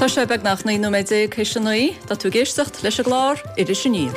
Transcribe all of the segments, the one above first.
Tá sé beag nach naí nó méid é chéisinaí, tá tú géistecht leis a glár idir sin níor.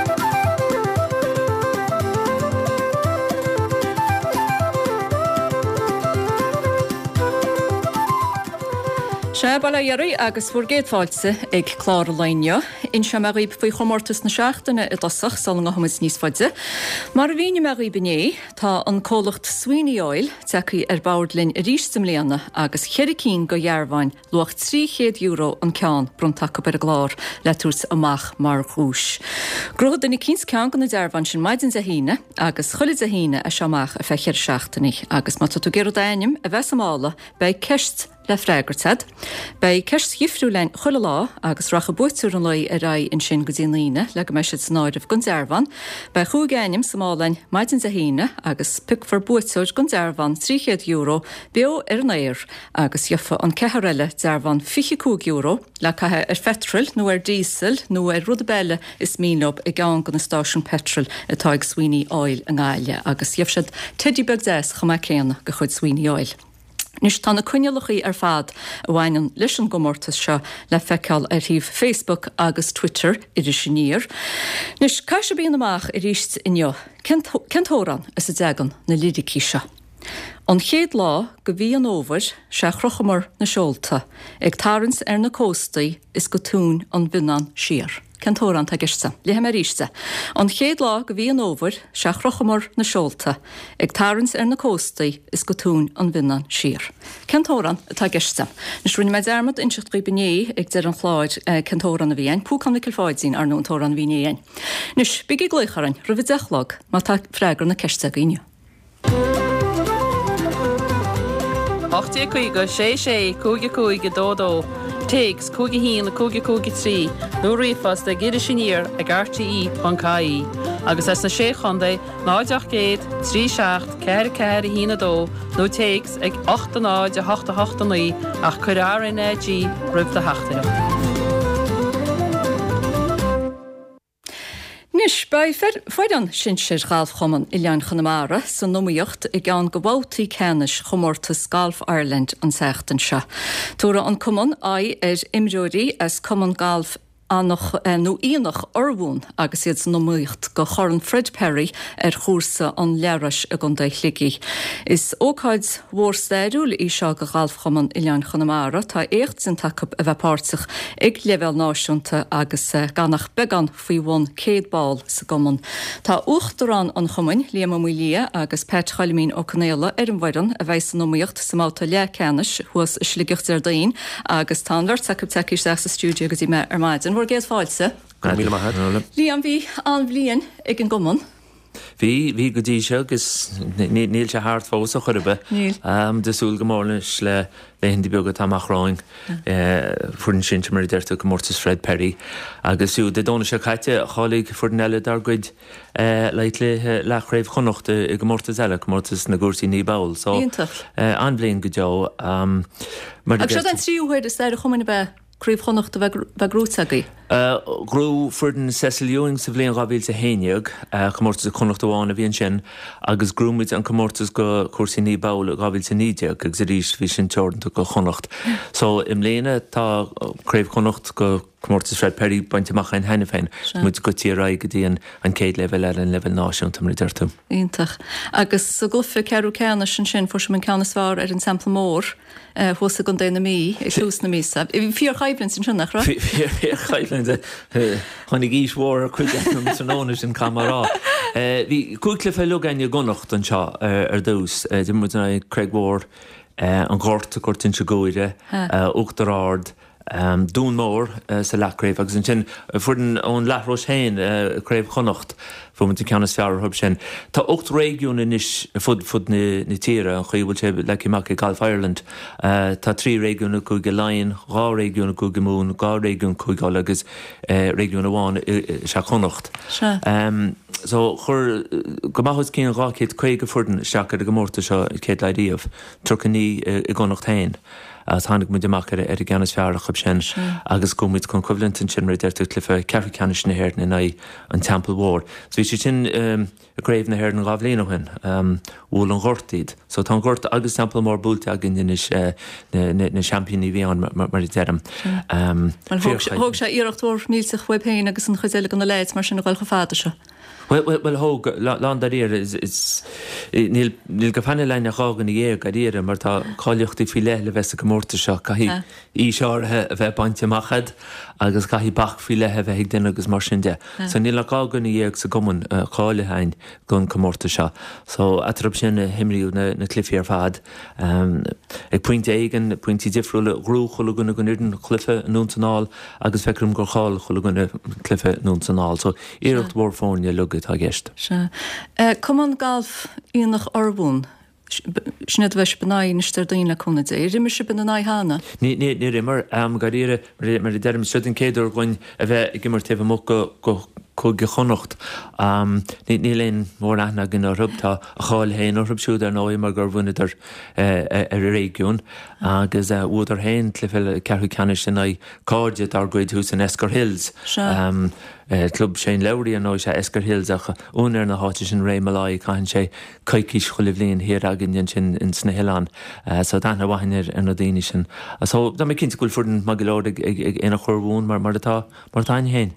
Se bailla dhearú agus bhór géadfáilte ag chlár lainne, in se mar riomh faoi chomórtas na seachtainna i dosach sal na hamas níos faide. Mar a bhíine mar riomh bené, tá an cólacht Sweeney Oil teacaí bordlinn a rístim léana agus cheiricín go dhearbhain luach €300 an ceán bruntacha bar a glár le tús amach mar chúis. Grohad in 15 ceán gan na dhearbhain sin maidin a híine agus chuid a híine a seamach a fechir seachtainnig agus mat tú géad daim a bhesamála bei ceist le freigartad. Bei ceist gifriúlein chuile lá agus racha buitúr an lei a ra in sin go dtíanaine le go meisiid snáidh gon dearbhain, bei chuúgainim Somálainn maidin a híine agus pic for buitúr gon dearbhain €300 beo ar an éir agus diofa an ceharile dearbhain €25 le cathe fetril nó diesel nó rudabelle is mílob i gán gan na stáisiún petrol atá ag Sweeney Oil an gáile agus diofa teddy bag 10 chuma céanna go chud Sweeney Oil. Nus tána cuinealachaí fad a bhhainan leis an gomórtas seo le feiceáil ar riomh Facebook agus Twitter idir sin níor. Nus cai se bíon amach i ríist inneo, Kentóran is a deagan na lidicí seo. An chéad lá go bhí an óbhair se chrochamar na seolta, ag tarrans ar na cóstaí is go tún an bhuineán siar. Kentóran tá giste, léthe mar ríiste. An chéad lá go bhí an óbhair se chrochamar na seolta, ag tarrans ar na cóstaí is go tún an bhuineán siar. Kentóran tá giste. Nus rinne meid dermad insecht go bené ag deir an chláid Kentóran a bhíon, púcan na cilfáidsín ar nó Tóran bhínéin. Nus bigí glucharin, roimh dechlog, má tá freigar na ceiste gaine. 8 go 6 cúige dódó, Tigs cúige hín cúige trí, nó rifas de giidir siníir ag RTE.caí, agus es na sé chundé 9 3 ceir hína dó, nó Tigs ag 8 8 ach chuir RNG ribh de heachtaire. Nis bei feidan sin sér galf chomman I lean Chonamara san nóíocht I gan gobátaí ceannis chomórtas Galf Ireland an seachtain se. Tóra an cumann imjóí as cumann Galf annach nó íonach orhún agus iad nóíocht go choran Fred Perry chúrsa an leras a gan ligi. Is ócáid mhórstaidúil í seo go galf chomman I lean Chonamara tá écht sin take a bheitpáirteach ag level náisiúnta agus ganach began faoi bhain céadbáil sa goman. Tá uachtarrán an chumainn Liam Lia agus Pet Chalimín ó Canéla an bhairan a bheits an nóíocht sa máta le ceannis thuas sligecht ar daon agus tanhart sa teiciir sa stúdio agus I me ar maidin. Bhór géad fáilte. Liam bhí an bblion ag an goman. Bhí go dtí seo agus níl se háart fósa churbe desúil go mórlis le hindi beagad tamachráin furin sin mar deirta go mórtas Fred Perry agus siú de dóna se chaite chálaigh furin eile dar goid leit le raibh chonocht I go mórtas eile go mórtas na gúirsaí ní bail. So an blion go deo. Ag seo an tríúhéir is leir a chumanna bheith Críomh chonacht a bheith grútagaí? Grú furin Cecil Ewing sa bblion gabhíil sa héineag, chomórtas a chonacht amháin a bhíon sin, agus grúmid an chomórtas go cuasaí ní bail a gabhíil sa níideag, agus a rís bhí sin teoranta go chonacht. So im léine tá críomh chonacht go chomórtas Fred Perry bainteach an hena féin, muid go tíra go dtíon an céad level ar an level náisiúnta mar deirtu. Ítach. Agus sa glufa cearú ceanna sin fuair sem an ceanasmhar ar an sampla mór, thusa gon déna mí, ag llús na mísa. Bhí fíor chaibblinn sin sinnach, ra? Fíor chaibblinn chunig ís mhór a chuideachtam sanóna sin camará. Bhí cúigla fé lugaine gonacht an seo ar dús, de mu Craig Ward an gáirta cuirtin se góire, Uachtarard, dún mór sa lechréibh agus an sin furin ón lethrós hain créibh chonacht fum tú ceannas fear thub sin. Tá 8 régiún inis fud na tíre an chuí bhfuil sé le imach Galf Ireland. Tá 3 régiún go go Lion, 2 régiún go go Moon, 2 régiún chuigáil agus régiún amháin se chonacht. So chur go maithid cían ráchéad chuige furdan seachar go mórta seo céad leidíomh trocaní I gconacht hain. As tháinig muid amach ar I gceannas fearach chub sin agus gomid chun cuimhlintin sin mar deirtu clifa ceithre ceannis na hhéir na an Temple Ward. So bhí sé sin a gréibh na hir an gábhlíonhain bhfuil an ghortaíd. So tá ghort agus sample mór búlte agin is na championí bhíán mar dearm. Thóg sé iirechtúir mílteach webhéin agus an chuile an na leid mar sin na gáil go fáda se. Well hóg lá daríir níl go fanna lein nachágan i dhéir garíire mar tá cáiliochttaí fi le bheits go mórta seo caihí í seáthe a bheith bainte machchad agus caihí bach fi lethe bheith ag duine agus mar sin de. So níl leágan i dhéag sa goman cháilehain gon go mórta seo. So atrab sin na himriú na clifí ar fad. Ag puinte éigen, puintí difriúla grúchola gona gonirden cliffe núntanáil agus fecrum gur cháil chola gona cliffe núntanáil. So iirecht mór fónne lugad a gist. Cum an galf íonach orbún Snead bheits benaí istar daoine chuna dé. Rimar se ben na hána? Ní rimar garíire mar i derm stradin céidir goin a bheith i gimmar teh mó go chonocht. Ní léon mór aithna gin a rubtá a cháil héin ó rubsúd ar nóí mar gur bhuiidir ar a régiún agus úidir héin clifil cearú canis in cáide ar goid hús in Escar Hills. Club Shane Lowry an sé Escar Hills ach únar na háte sin réimeláí caiin sé caiicís cholimhlíon hir agin sin in sna Hilán so dána bhainir ar na daine sin. So dá mé cinnte gúil fudin magilód ag ina chorhún mar táin héin.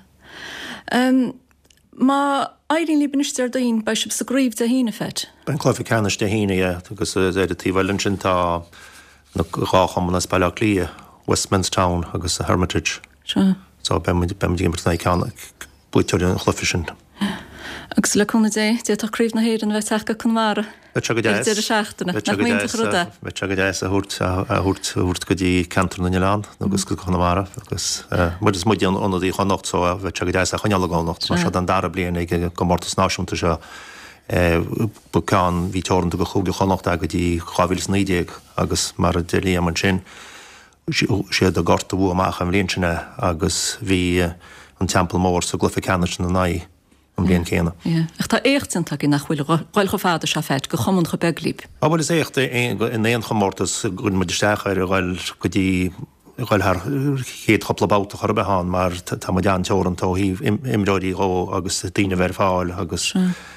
Má airín lí binisteir daon bei sib sa gríomh de hína feit? Ben clofi canis de hína agus é a tíhhailin sin tá na rácham na speile lí Westminster Town agus a Hermitage. So ben gimmert na ceanna buiteir an chlufi sin. Agus le chuna dé tá críomh na héir an bheith techa chunmara. Seachtainna a hút go dtí cantar na Ián agus go chunamara agus mu is muid an í chonacht so a bheith go a chunealagánacht mar se an dara bliana ag go mórtas náisiúnta se buán hí teran go chuúga chonacht a go dtí chahíil níideag agus mar a delí am an sin siad a gorta bú amach an bhléonsinne agus bhí an temple mór sa glufa canis na naí an bblion céanna. Ach tá échtanta í nach bhfuil gáil go fáda se feit go chomann go beglíb. Bhfuil is écht in éon chomórtas gon muidirsteach ar gáil go dtí gáil chéad choplabáta chorbeán mar tá mu dean teorantá híh imráí ó agus daine bhar fáil agus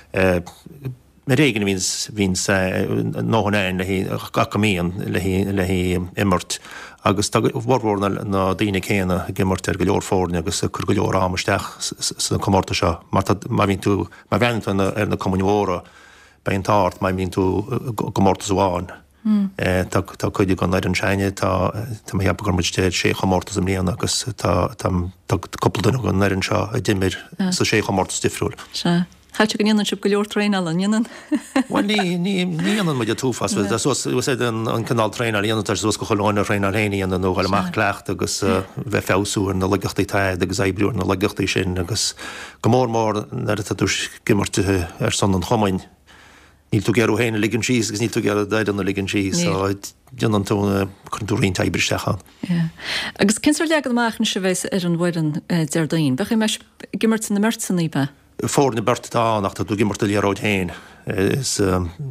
na régan víns nóhan le hí gacamíon le hí immert agus bhórhór na daine chéanna gimmart ar go leor fórne agus chur go leor ámaisteach san comórta seo mar vín tú mar bheint ar na comúóra beon táart mai vín tú gomórta sáin. Tá chuide gan ar an seine tá heappa gur muidir sé chomórtas am líana agus tá coppla gan ar an seo a dimir sa sé chomórtas difriúil. Háte go níanaan sib go leor trein all níanaan? Well ní muid a túfas sé an canál trein íana tar sos go choáinna trein réí an nó amach lecht agus bheith féúr na legachtí taid agus ébriúr na legachtí sin agus go mór nar a dús gimmartuthe ar san an chomain. Níl tú gearú héna ligan síos agus ní tú gear daid an na ligan síos Dianan túna chuúín taibristeachán. Agus cinsir leagad amachna se bheits ar an bhaidan deardaín. Bech meis gimmart na mertsaní be? Fórna bertá nach tú gimmart leróid héin is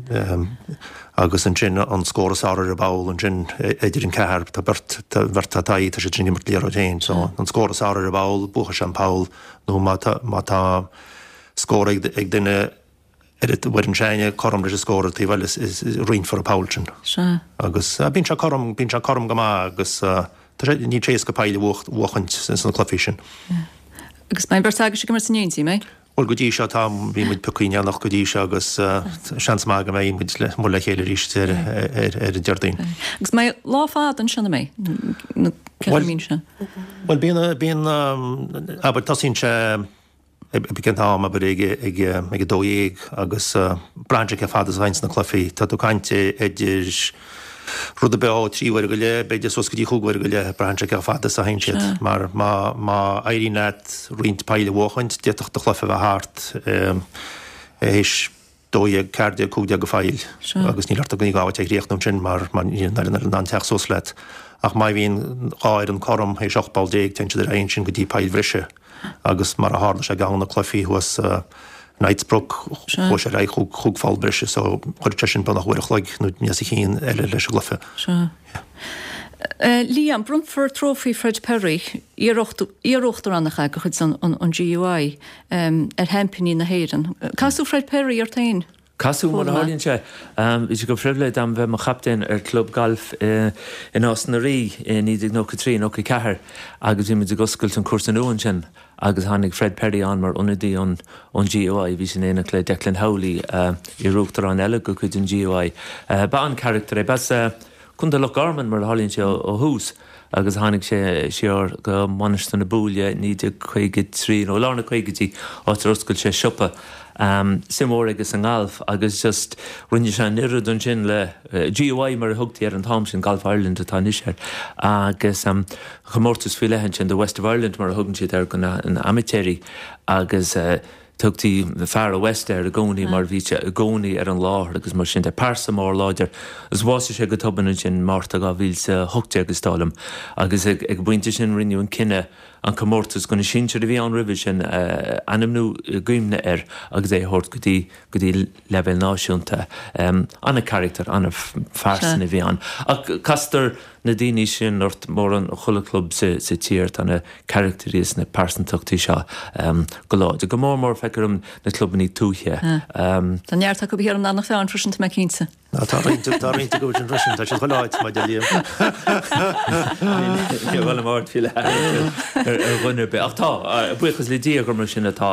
agus an sin an scóras áir a báil an sin idir an ceir tá bertaí tá sé sin gimmart leróid héin, so an scóras áir a báil bucha an Paul nó má tá scóra ag duine bhar an seine chom leis scóra tí bhil is roiint for a Paulsin. Agus bín se chom go má agus ní trééis go peile bhchaint san clufi sin. Agus mai bertága sé mar san éontí mé? Bhil go dtí seo tá bhí muid pecuine nach go dtí se agus seans má go mé mú le chéile ríiste ar an deardaín. Agus mé lá fád an sena mé ceín se? Well bíon aber tasín se begin tá a bud ag dóéag agus brandse ce fádas hains na clufií, tá tú caiinte idir rud a be tríhar go le beidir sos go dtí chuúhar go le brandse ce fádas a hain siad, mar má éirí net riint peile bhchaint déach do chlufa bheith háart éis dóag cardide cúide go fáil agus ní leart a gní gáhat ag réochtnom sin mar an anteach sos leit. Ach mai bhíon áir an chom hééis 8 déag te idir aon sin go dtí peil bhrise. Agus mar a hála sé gan na clufií was Knightsbrook sé ra chuúgfáil brise, so chuirte sin ban nach bhuiach leig nó ní chéon eile leis a glufa. Liam Brunford Trophy Fred Perry íochttar annach go chud an GUI hempiní na héan. Casú Fred Perry ar tain? Casú mar hálíonn sé. Is go fribleid am bheith mar chaptain ar club golf in Osnarí in 1993 agus bhí muid goscailt an cuas an uan sin agus tháinig Fred Perry an mar unadí an GUI bhí sin éanaach le Declan Howley I ruachtar an eile go chuid an GUI. Ba an character bas chun de Loch Garman mar hálíonn sé ó hús agus tháinig sé siar go manistan na búile 1953 ó lána chuigetí áit oscailt sé siopa. Simór agus an galf agus just rinne sé nirad an sin le GUI mar thugtaí ar an tám sin Golf Ireland atá níos agus chomórtas fi lehan sin de West of Ireland mar thugann siad ar gan an amatéirí agus tugtaí fear a West ar a gcónaí mar bhíte a gcónaí ar an láthir agus mar sin de persa mór láidir gus bháiste sé go tubann sin máirta go bhíl sa thugtaí agus tálam agus ag buinte sin rinneú an cinenne an chomórtas gona sinseir a bhí an ribh sin animnú guimne agus é hort go dtí level náisiúnta anna character anna farsan a bhí an. Ach castar na daoine sin ort mór an chola club sa tíirt anna characteríos na persantachtaí seo go láide. Go mór feicearm na clubbaní túthe. Tá neart go bhíar an annach fearn frisint me cínsa. Tá rínta go an rusin tá sin choláid mai de líam. Bhfuil máirt fi le runne be. Ach tá buchas le díagur mar sin atá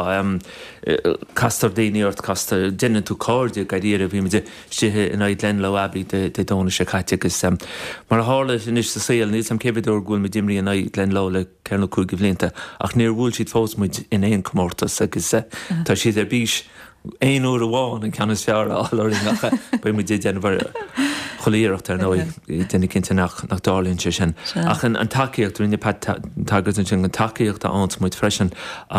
castar daoine ort castar duine tú cóide gaidíar a bhí me sithe in áid len le Abbey de dóna sé chaite agus mar hála sin is sa saoil níos am cébadúir gúil me dimrí in áid len lá le cearna cúig go bhlianta ach níor bhúil siad fós in éon comórtas agus tá siad ar bís ein úr bháin an ceannas fear áirí nacha ba mu dé déanamhar cholíireacht ar nói déna cinnte nach dálíonn sé sin. Ach an takeíocht rinne tagad an sin an takeíocht a ans muid freisin.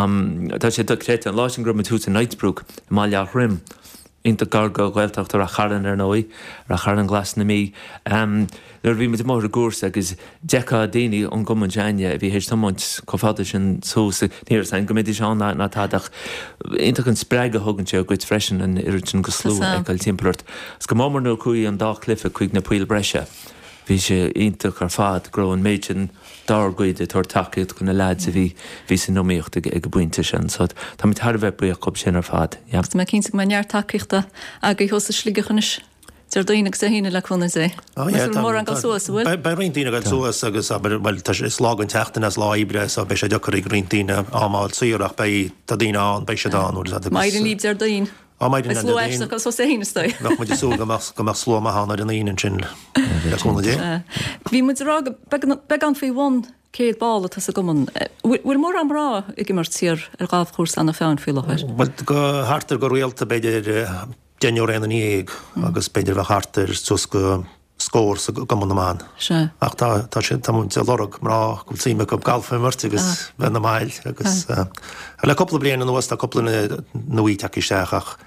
Tá sé doréit an láisin grom tú in Knightsbrook I Máileach Rim. Inta garga ghilteach ar a charan ar nói ar a charan glas na mí. Nuair bhí me mór a gúrs agus decha daoine an goman teine a bhí hééis tamáint cofáda sin sósa níor san go méidir seán na tádach inta an spreiga thugann sé goid freisin an iritin go slú eáil timpplairt. Is go mámar nó chuí an dá clifa chuig na puil breise. Bhí sé intach ar fad gro an méidin dargaide tar takeíocht gona leid a bhí san nóíocht ag go buinte sin. So tá mit thar bheith buíoch cop sin ar fad. Me cínsa me neart takeíochta aga I hosa slígachanis. Tar daoine sa híine le chuna sé. Mór an gal suas bhfuil? Ba riontíine gal suas agus bhil tá is lágan teachtain as láibre a be sé deachar ag riontíine ámáil suúach bei tá daoine an bei sé dáú. Maidir líb ar daoine. Is lo eiste go so séine stoi. Nach muidir sú go sló a hána in íon sin leúna dé. Bhí muid rá be an fao bhain céad bála tá a goman. Bhfuil mór an rá ag mar tír ar gáh chósa anna feann fi leir. Bhil go hartar go réalta beidir déanú réan íag agus beidir bheith hartar sus go scór sa goman amán. Ach tá sin tá muid lorug mrá go tíime go galfa mart agus bheit na máil agus le coppla bliana an nuas tá coppla nuí takeí seachach.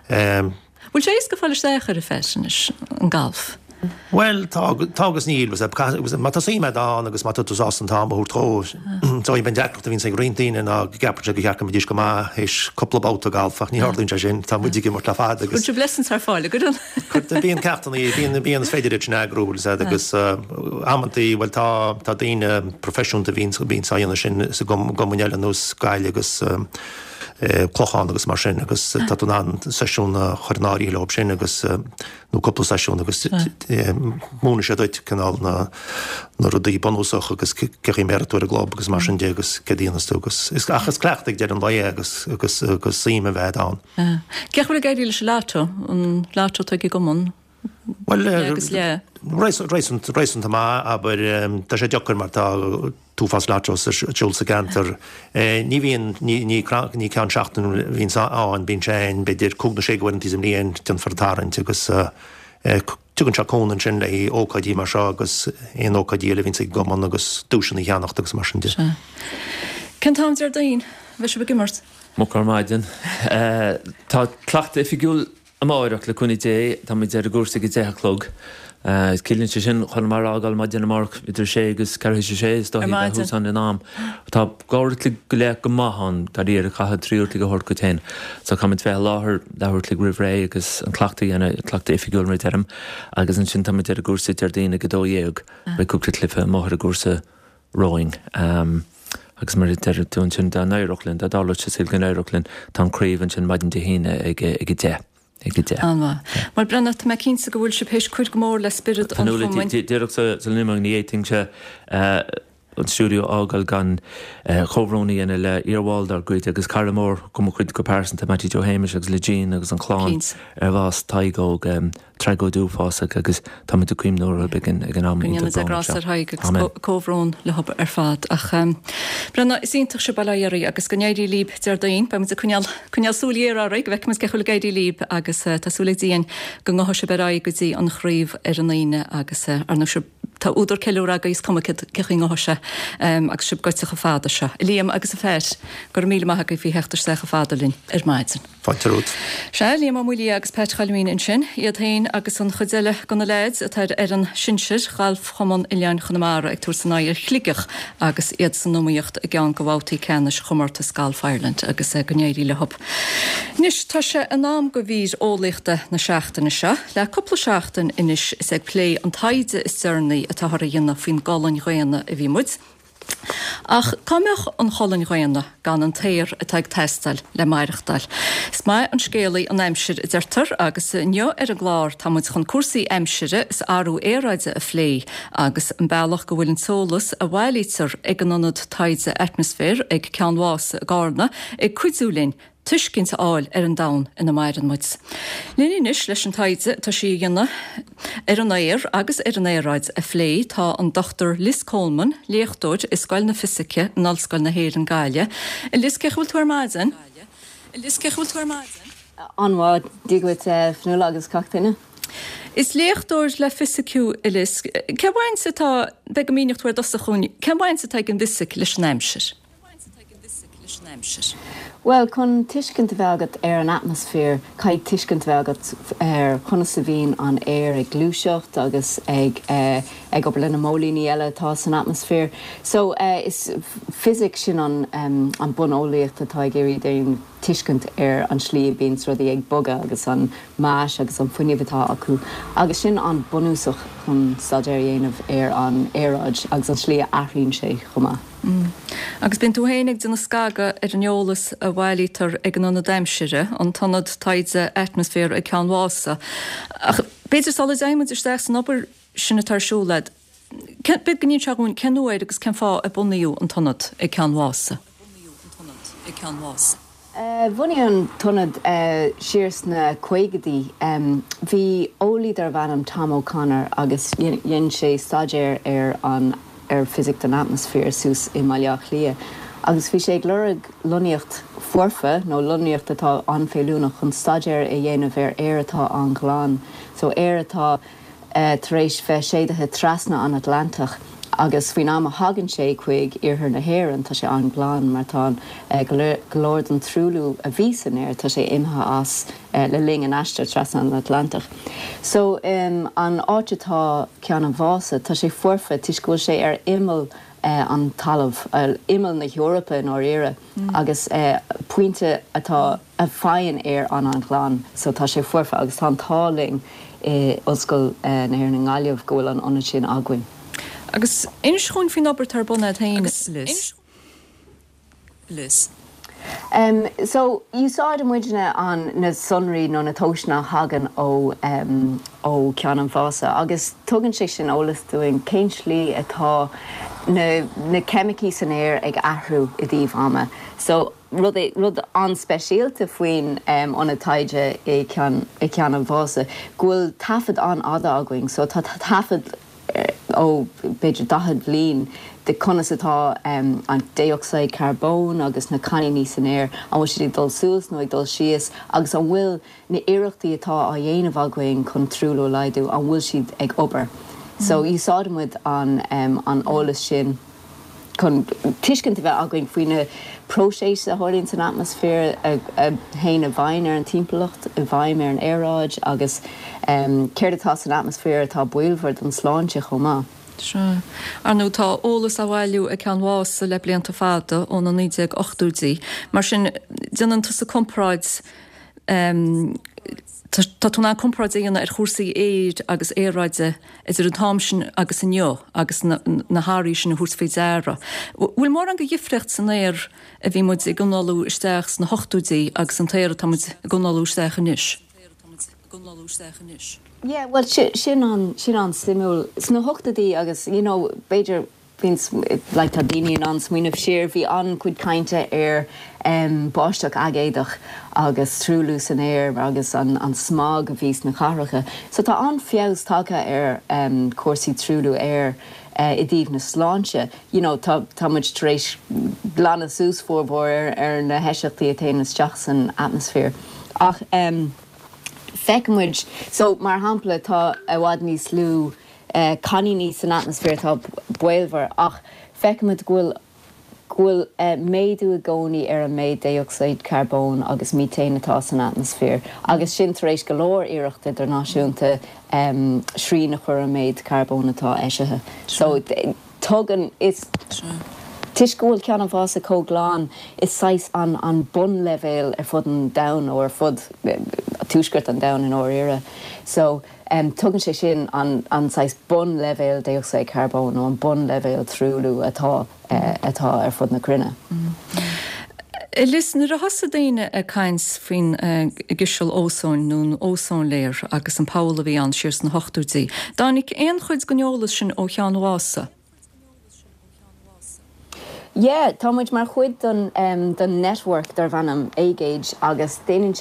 Bhfuil sé go fáil séchar a feisinis an galf? Well, tágus níl mata sí me dá agus mata tú as an tá úr tró. Tá í ben deachta vín sé riontíine a gapar go checha me dís go má héis coppla báta galfach ní hardún sin tá muidir mar le fád agus. Bú blessins ar fáile go. Bíon ceachtaí bíon féidir negrúil agus ammantaí bhfuil tá daoine profisiúnta vín go bín saíanana sin sa gomuile nús gaile agus clochán agus mar sin agus táún an seisiún chonáí le sin agus nó coppla seisiún agus múna sé deit canál na rudí bonúsach agus ceí méú a glob agus mar sin dé agus cedíanaúgus. Is achas clecht ag dead an lai agus síime bheith an. Ceach bhfuil gaiidir se látó an látó tuigi gomon? Well, réisúnta má, aber tá sé deachar mar tá túfas látós siúil sa gantar. Ní bhíon ní cean seachtain hín áin bín sé beidir cúgna sé gohain tíam líon den fartáint agus tugann se cónan sin le ócadí mar seo agus éon ócadí le vín sa goman agus dúisina cheannacht agus mar sin. Cen tá ar daon bheits se be gimmart? Mo maidin. Tá clacht fiúil Amárach le chuna dé tá muid ar a gúsa go déchlog. Cilinn sin chun mar ágáil má Dinamark idir sé agus ceir sé dó hús an in nám. Tá gáirtla go le go maithan tar íar a chacha tríúirtla go hort go tain. Tá cum bheith láthair lehairtla rihré agus an chclaachta dhéana chclaachta ifigúil mar term agus an sin tamid ar a gúsa tar daine go dóhéag be cúpla clifa máthir a gúsa rowing. Agus mar tún sin dá Neireachlinn, dála se gan Neireachlinn táríomhann sin maidin de híine ag dé. Anna. Mar brenn me cínsa go bhfuil se pééis chuid gomór le spirit an Déireach sa nimang ní éting se an stúdio ágal gan chomhrónaí ina le Iarwaldar goit agus Carlamór go chuid go persan Matty Joe Hamish agus le Jean agus an chlán ar bhás taigóg tregó dúfása agus táid do cuimnóir ag an am grasar haig agus cóhrón le hab ar fad ach brenn is ítach se bailairí agus gonéirí líb dear daon be a cuneal súlíar áraig bheith mas cechuil gaiirí líb agus tásúla díon go ngá se beráid go dtí an chríomh ar an aine agus ar nó se tá úidir ceúra agus cum cechin áise agus sib goit a fáda se. Líam agus a fér gur míle maitha go bhí heachtar sa fádalinn ar maidin. Fátarút. Se líam má múlí agus Peit Chailmín in sin, iad hain agus an chudeile gona leid atá ar an sinseir galf chomon i lean chunamara ag túr san áir chligach agus iad san nóíocht a gceann go bhhautaí ceannis chomórta Scalf Ireland agus gonéirí le hop. Nis tá se an nám go bhír ólichta na seachtainna se, le coppla seachtain inis is ag lé an taide is cernaí a táthar a dhéanana faoin gálainn roianna a bhí muid. Ach cumach an cholann roianna gan an téir a teag testal le maireachtal. Is mai an scéalaí an aimsir i d'irtar agus neo ar a glár tá muid chun cuasaí aimsire is áú éráide a phlé agus an bailach go bhfuil an solas a bhhailítar ag an anad taide atmosfér ag ceanhás a gána ag cuidzúlinn tuiscint áil ar an dam ina mairan muid. Línis leis an taide tá sí dhéanana ar an éir agus ar an éráid a phlé tá an Dr. Liz Coleman, léachtóid is Scoil na Fisice ná Scoil na Héir an Gaile. Liz cechúil tuair maidin? Liz cechúil tuair maidin? Anhá dígwit fnúla agus cachtaine. Is léachtóir le fisiciú i Liz. Cehain sa tá be go míneocht tuair dosa chuún, cehain sa teag an visic leis an aimsir? Well, chun tuiscint bheagat ar an atmosfér, caiid tuiscint bheagat ar chuna sa bhín an air ag glúiseocht agus ag op lena mólíní eile tá san atmosfér. So is physic sin an bun ólaíocht atá géirí déon tuiscint ar an slí bíns rudí ag boga agus an máis agus an fuinniuhtá acu. Agus sin an bunúsach chun stadéir dhéanamh ar an éráid agus an slí aithríonn sé chumá. Agus bin tú héananig duna scaga ar an eolas a bhhailítar ag an anna daimsire an tanad taide atmosfér ag ceanhása. Ach beidir sála daimid isteach san opair sinna tarsúlaid. Bid gníon seún cenúid agus cen fá a bunaíú an tanad ag ceanhása. Bhunaí an tunad sirs na cuigadí, bhí ólídar bhean an Tom O'Connor agus dhéon sé stadéir ar an physic den atmosfér sús i maileach lia. Agus bhí sé glórig luníocht forfa nó luníocht atá anféúnach chun stadéir a dhéanamh ar air atá an gláán. So air atá tar éis bheith séidathe trasna an Atlantach. Agus bhí ná a hagann sé chuig iarthar na Héireann tá sé an gláán mar tá glóir an trúlú a bhí san air tá sé imthe as le ling an eiste trasna an Atlantach. So an áitetá cean an bhása tá sé forfa tuiscúil sé ar imil an talamh imil na Eorpa nó éire agus puinte atá a fáin ar an gláán, so tá sé forfa agus tá táling oscail na Héireann an Gaillimh go bhfuil an ionad sin aguain. Agus inscrún fin obair tar buna hain Liz. So you saw the muidena on na sunrí nó na tóisna hagan ó cean an bhása agus tugann sé sin ólas doing céinslí atá na chemicí san air ag ahrú I dtíobh ama. So rud an speisialta faoin an a taide I cean an bhása ghfuil tafad an ada aguing, so tá tafad ó beidir 10 bliain de conas atá an dioxide carbón agus na cainí san air an bhfuil siad dul suas nó ag dul síos agus an bhfuil na iireachtaí atá a dhéanamh aguain chun trúlú leidú an bhfuil siad ag obair. So í sáidmid an ólas sin tiiscin bheith againn faoine próséis a háirlíonn san atmosfér a hain a bhain ar an timpplacht, a bhaim ar an aeráid agus céir atá san atmosfér atá builhar don sláinte chomá. Sure. Arnú tá ólas a bhhailú a ceanhása le blianta fáda ón an 1980, mar sin déanann tú sa compráid tá tú ná compráid íonna ar chósaí éid agus éráide is ar an táimsin agus inneo agus na háirí sin na thuairsaí deara. Bhfuil mór an go dhifreacht san éir a bhí muid i gnáú isteach na 80í agus an téir tá muid gnáú isteach inis. Yeah, well, sin an simúl. Sna hochtadí agus, beidir vins like tá daoine an smuoineh siar bhí an cuid cainte ar báisteach agéadach agus trúlú san air agus an smág a bhís na characha. So tá an fios take ar cuasaí trúlú air I dtíobh na sláinte. Tá muid trééis glanna sús fórbóir ar na heisiachtaí a téanana isteach san atmosfér. Ach feicimid, so mar hampla tá a bhhad níos lú caní níos an atmosfér tá builhar ach feicimid ghfuil méadú a gcónaí ar an méid dioxide carbón agus methane atá san atmosfér. Agus sin tar éis go leor iireachta idirnáisiúnta srí na chur an méid carbón atá éisithe. So tugan is Tiscúil ceanna bhás a cógláán is sais an bun levéil ar fud an down ó ar fud túisgurt an down in óíire. So tugann sé sin an sais bun levéil dioxide carbón ó an bun levéil trúlú atá ar fud na crinne. Lis nuair a thosa daoine a cains faoin gisiúil ósán nún ósán léir agus an Paula bhí an siars na 80í. Dánig éon chuid gneolalas sin ó cheanhása. Yeah, tá muid mar chuid don network dar bhanam A-Gauge agus déanann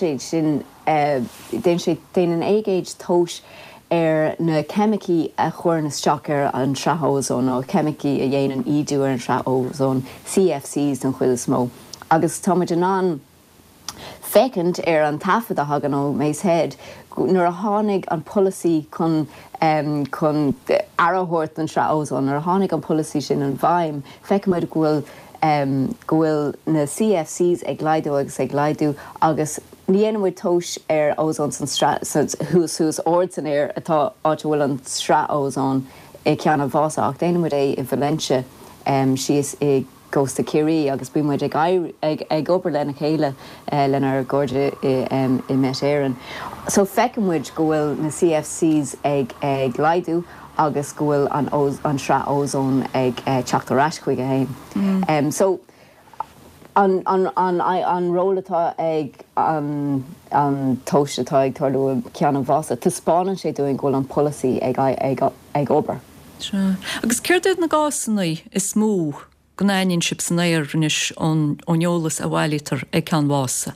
A-Gauge tóis ar na chemicí a chuir na steachar an trathózón ó chemicí a dhéanaan ídú ar an trathózón CFCs don chuil smó. Agus tá muid an fécint ar an tafad a hagan ó Mace Head nuair a tháinig an policy chun arrahort an trathózón nuair a tháinig an policy sin an bhaim feicimid ghfuil na CFCs ag ghlaidú agus níanamid tóis ar ózón san hús ord san air atá áit bhfuil an strathózón ag ceanna bhása ach déanamid é I Valencia síos ag Costa Curie agus bímuid ag obair lena chéile lenar gorde I Met Éireann. So feicimid go bhfuil na CFCs ag ghlaidú agus go bhfuil an strathózón ag teachtarrás chuig a hain. So an rólatá ag an tóistetá ag tarlú ceanna bhása, tá spáinan sé dúin ghfuil an policy ag obair. Agus céirdead na gásannaí is smó gnáinn sib san éir rinneis an óneolalas a bhhailítar ag ceanhása.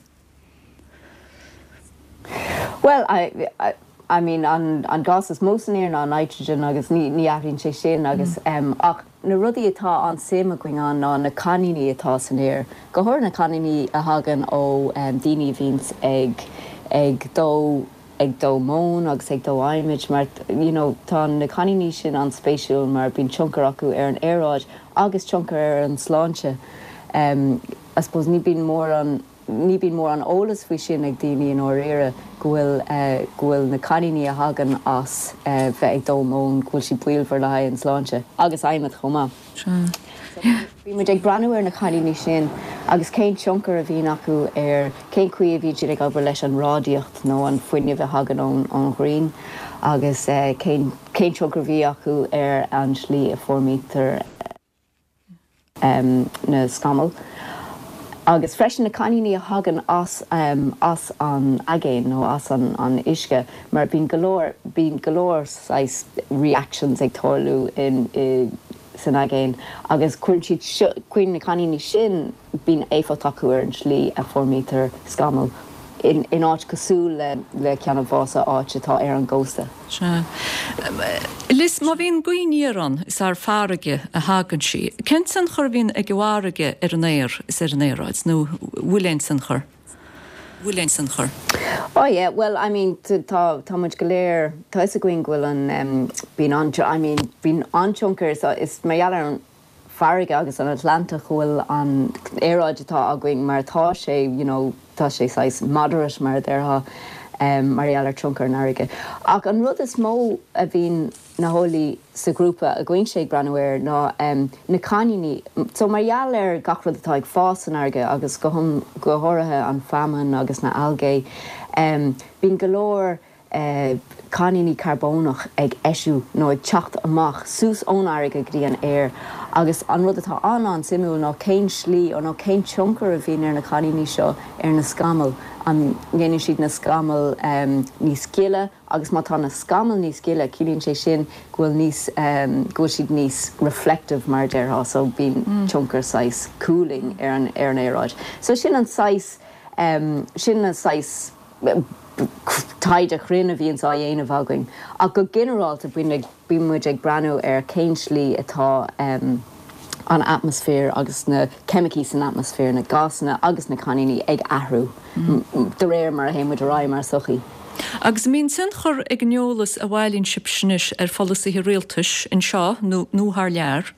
Well, I mean, an gas is mó san éir ná nitrogen agus ní aithríonn sé sin agus ach na rudaí atá an séma going an ná na caníní atá san éir. Go háir na caníní a hagan ó daoine víns ag dó món agus ag dó aimiid mar tá na caníní sin an spéisiúil mar bín tioncar acu ar an aeráid agus tioncar ar an sláinte. I suppose ní bín mór an ólas faoi sin ag daoine in óíire ghfuil na caníní a hagan as bheith ag dó món ghfuil si builhar le an sláinte agus aimiid chomá. Bhí muid ag breanú ar na caníní sin agus cén tioncar a bhíon acu ar cén chuí a bhí siad ag obair leis an rádíocht nó an fuinne bheith hagan ón ghrian agus cén tioncar bhí acu ar an slí a 4 mítar na scamal. Agus freisin na caníní a hagan as an agéin nó as an isce mar bín galóir sais reactions ag tórlú in san agéin agus cuin na caníní sin bín éfátaú ar an slí a 4 mítar scamal in áit cosú le ceanna bhása áit atá ar an ggósta. Lis má bhíon guiníaran is ar farige a hagan si. Cén san chur bhíon ag gháige ar an éir is ar an éráid nó bhfuilén san chur? Oh yeah, well, I mean, tá muid go léir tá is a going ghfuil an bín antioncar is mar eall an Farraga agus an Atlanta chuil an éráid atá aguing mar tá sé, tá sé sais moderate mar d'artha Marialler Trunker an aige. Ach an rud is mó a bhín na hólí sa grúpa a gcuin sé brenuir ná na caníní. So Marialler gachrad atá ag fás an aige agus go háirithe an famine agus na algae. Bhín golóir caníní carbónach ag eisiú nó ag teacht amach sús ón aige grí an air. Agus an rud atá an simú ná céin slí ó ná céin tioncar a bhín ar na caníní seo ar na scamal. An ghéanú siad na scamal níos scile, agus má tá na scamal níos scile, cilíonn sé sin ghfuil siad níos reflective mar deartha, so bín tioncar sais cooling ar an éráid. So sin an sais taide chrinne bhíonn á dhéanamh againn. Ach go generalta bímuid ag breanú ar céin slí atá an atmosfér agus na chemicís an atmosfér na gasna agus na caníní ag ahrú. De réir mar a héimmuid a rá mar sochaí. Agus mín sin chur ag neolalas a bhhailín sibsnis ar follas i réaltas in seo nó thar lear?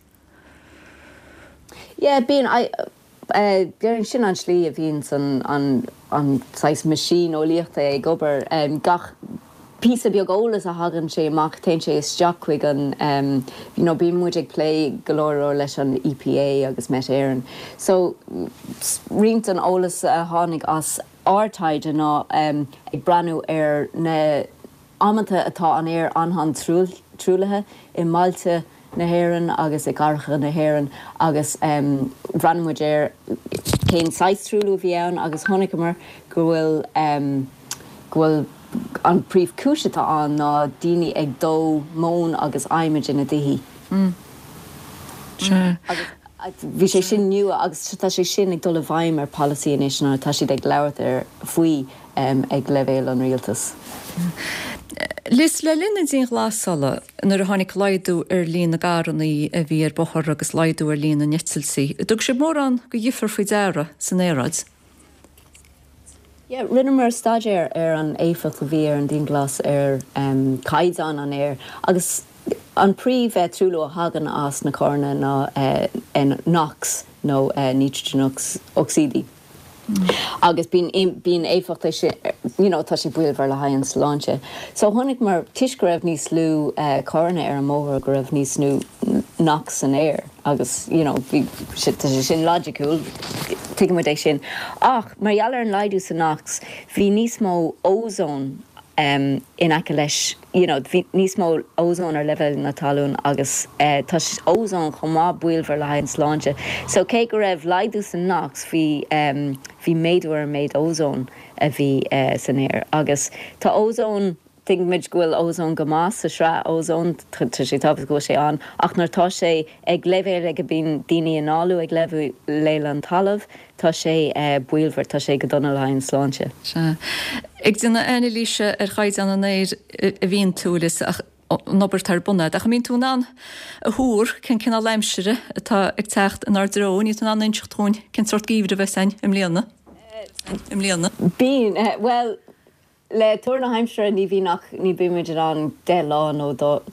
Yeah, bíon Bíann sin an slí a bhíonn an sais machine óíochta ag gobar gach písa beagolalas a hagann sé amach taon sé isteach chuig an bíon muid ag play golóir leis an EPA agus Met Éireann. So riant an ólas a tháinig as átaide ná ag breanú ar na amanta atá an air anhan trúlathe I Malta na Héireann agus ag garcha na Héireann agus bhranmuid ar cén 6 trúlú bhí ann agus tháinig go bhfuil an príomh cúisitá an ná daoine ag dó món agus aimiid ina dtí. Bhí sé sin nua agus tá sé sin ag dul a bhaim ar policy initiative tá siad ag leabhart ar faoi ag leibhéal an rialtas. Lis le linn in dín glásala nar a tháinig laidú ar líon na garannaí a bhí ar bothar agus laidú ar líon na netsilsaí. Dúg sé mór an go dhifar faoi deara san éráid? Yeah, rinne mar staidéir ar an éifeacht a bhí ar an dín glas ar caidan an air agus an príomh trúlú a hagan as na corna ná NOx nó nitrogen oxídí. Agus bín éifeachta sé, tá sé buil bhar le haon sláinte. So tháinig mar tuisc go raibh níos lú corna ar an móthar go raibh níos lú NOx an air agus tá sé sin logicúil tuigim é sin. Ach mar dheallar an laidú san NOx, bhí níos mó ózón in aice leis, níos mó ózón ar leibhéal na talún agus tá ózón chomá builhar le haon sláinte. So cé go raibh laidú san NOx bhí méadú ar méid ózón a bhí san air. Agus tá ózón tuigimid gohfuil ózón go más sa srá ózón tá sé tapas go sé an, ach nar tá sé ag leibhéal ag bíon daoine anáú ag leibhú léile an talamh, tá sé builhar tá sé go donna le haon sláinte. Ag duna aine líise ar chaid an éir a bhíon túlas ach nobar tar bunad. Ach mín tún an a thuair cin cinna leimsire atá ag techt an ardrón, í tún an inseachtrún cin sort gíomhar a bheitsain im líana? Bín, well, le túir na heimsere ní bhíimiid an de lá nó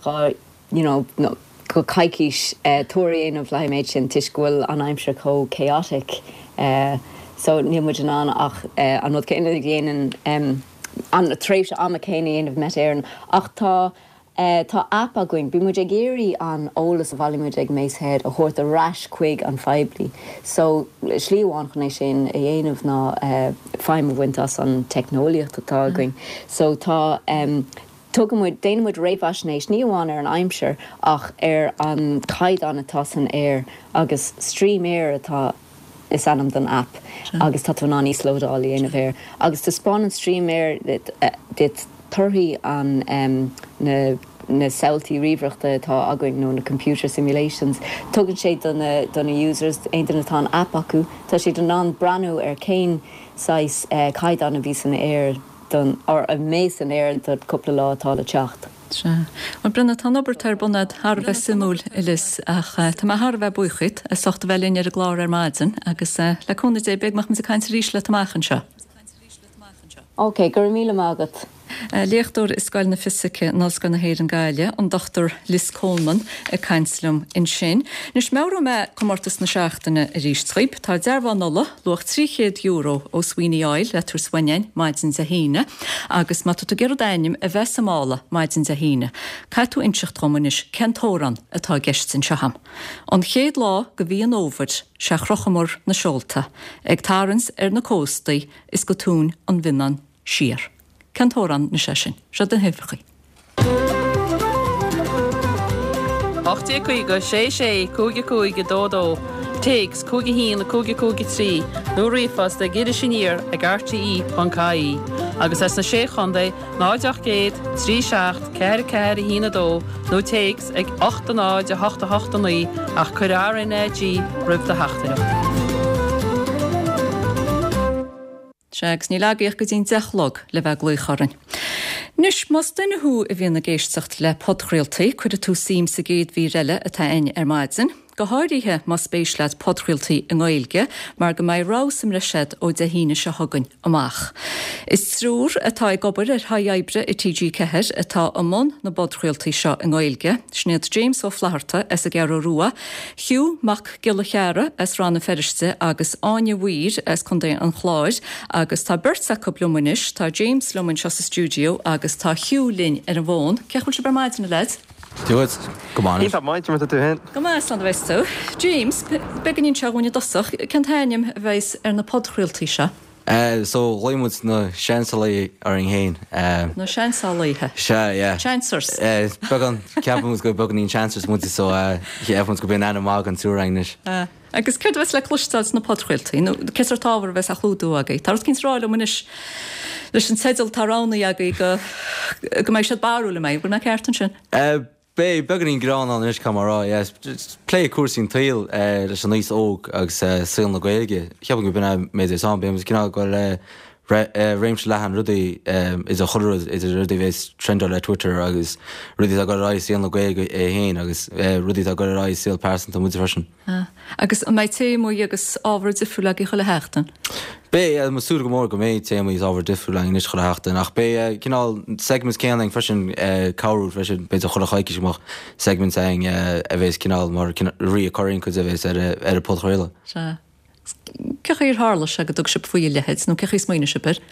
go caiiciis túiríon a bhleimméid sin tuisgúil an aimsere có chaotic. So ní muid an ach an rud céine dhéanaan an tréimhse am a céine aanamh Met Éireann ach tá app a going, bí muid ag géirí an ólas a bhailimuid ag méishead a chuirt a rais chuig an feibli. So slíomháin chun é sin a dhéanamh ná feimh bhaintas an technoliacht atá going. So tá déanamid réimhhaisnééis níomháin ar an aimsir ach ar an caidan atá san air agus stream air atá is anam den app agus tá an níos slódáil dhéanamh air. Agus tá spáin an stream air dit turthaí an na saoiltaí ríomhreachta atá againn nó na computer simulations. Tugann sé donna users aontain atá an app acu, tá sé don an breanú ar céin sais caidan a bhí san air or a méis an air dat coppla lá atá le teacht. An brenne tá obair tar bunad Harbheith simúl ilis ach tá má Harbheith buchuid a sochta bhelín ar a glár ar maidin agus le cúna dé beag mach mu a caiint ríis le tamachchan seo. Ok, gur míle mágat. Léchtúir is gáil na fisice nás gan na héir an gáile an Dr. Liz Coleman a Cainslum in sin. Nus meuro me comórtas na seachtainna a rístríb, tá dearbhá nula luach €300 ó Sweeney Oil letar swainin maidin sa híine, agus má tú gero dainim a bheits amála maidin sa híine. Caitú inseach tromanis centóran atá gist sin seham. An chéad lá go bhí an ófad se chrochamór na seolta, ag tarans na cóstaí is go tún an vinnan siar. Centóran na sesin, se den hefrií. 8 go 6 cúige dódó, Tigs cúige hín cúige trí, nó rifas de giidir siníir ag RTE Bancaí. Agus es na sé chundé 9 trí 4 hína dó, nó Tigs ag 8 8 ach chuir RNG rib de heachtaire. Seags ní legaíoch go dtín dechlog le bheith glúcharan. Nus mas duine thu a bhíon na géisteacht le podchrialtaí chuir a tú sim sa géad bhí riile atá aine maidin. Go háirithe má spéislead podchrialtaí an Gaeilge mar go mbeidh rásam le siad ó de híine se thugann amach. Is trúr atá ag gobar ar haidheibre i TG Ceithir atá amón na podchrialtaí seo an Gaeilge, snéad James ó Flaharta as a gearú rua, Hugh Mac Gilachéara as ranna feriste agus Áine Weir as chundé an chláir, agus tá Bertha Coblumunis, tá James Lumen se sa stúdio agus tá Hugh Lynn ar an bhón. Ceachfuil se bar maidin na leid? Dúid, go máin. Ífa maidin mar tú hen. Go más an bheitú. James, beganín seaghúine dosach, cen tainim bheits ar na podchrialtaí se? So leimúd na seansalaí ar an héin. No seansalaíthe? Se, yeah. Chancers? Began ceapamús go beganín chancers múta so efmús go bíon anna mág an túrainis. Agus céir bheits le clúisteáil na podchrialtaí, cear tábhar bheits a chlúdú agaí. Tá cinn ráil munis leis an tedal tarrána agaí go méid siad barúla méid, buna ceartan sin? Bé beganín grán an is camará, lé cuasín tail leis an níos óg agus síl na Gaeilge. Cheapan go buna méidir sam, bé mus cinál go le réimse lehan rudaí is a churad is a rudaí bhéis trendar le Twitter agus rudaí a go rá síl na Gaeilge héin agus rudaí a go rá síl persan tá muidir freisin. Agus an méid téimú agus ábhar difriúla go le heachtain? Bé masú go mór go méid téimú is ábhar difriúla in is go le heachtain ach bé cinál segments céanling freisin cabhrú freisin beit a chula chaici semach segment saying a bhéis cinál mar rí a choín chud a bhéis ar a podchréile. Cecha ar hála se go dug se faoí lehead, nó cecha smaoine se ber?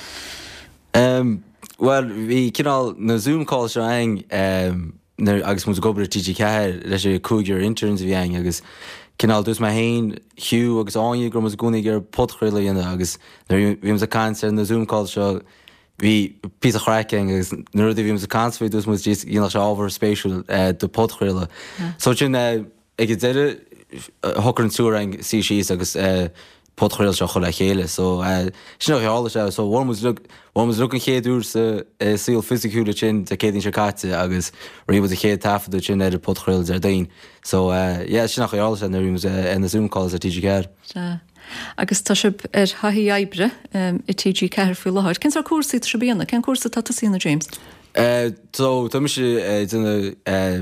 Well, bhí cinál na Zoom call se ein agus mu gobar TG Ceithir leis cúigear interns bhí ein agus cinál dus mai hain Hugh agus Áine gur mas gúnaigh ar podchréile dhéana agus bhí a cancer na Zoom call seo bhí pí a chráicing agus nuair bhí a cancer dus mu dhéanana se ábhar spéisiúil do podchréile. So sin ag deidir hocar an túraing sí agus podchréil se cho le chéile, so sin hála se, so bhfuil lu an chéadúr sa síl fisiciúla sin de céadín se caite agus riomh a chéad tafadú sin ar podchréil ar dain. So sin hála se riomh na Zoom calls a TG Ceithir. Agus tá sib ar haí aibre i TG Ceithir fiú láthir. Cén ar cuasaí se bíanana? Cén cuasa tá sína James? So tá mis duna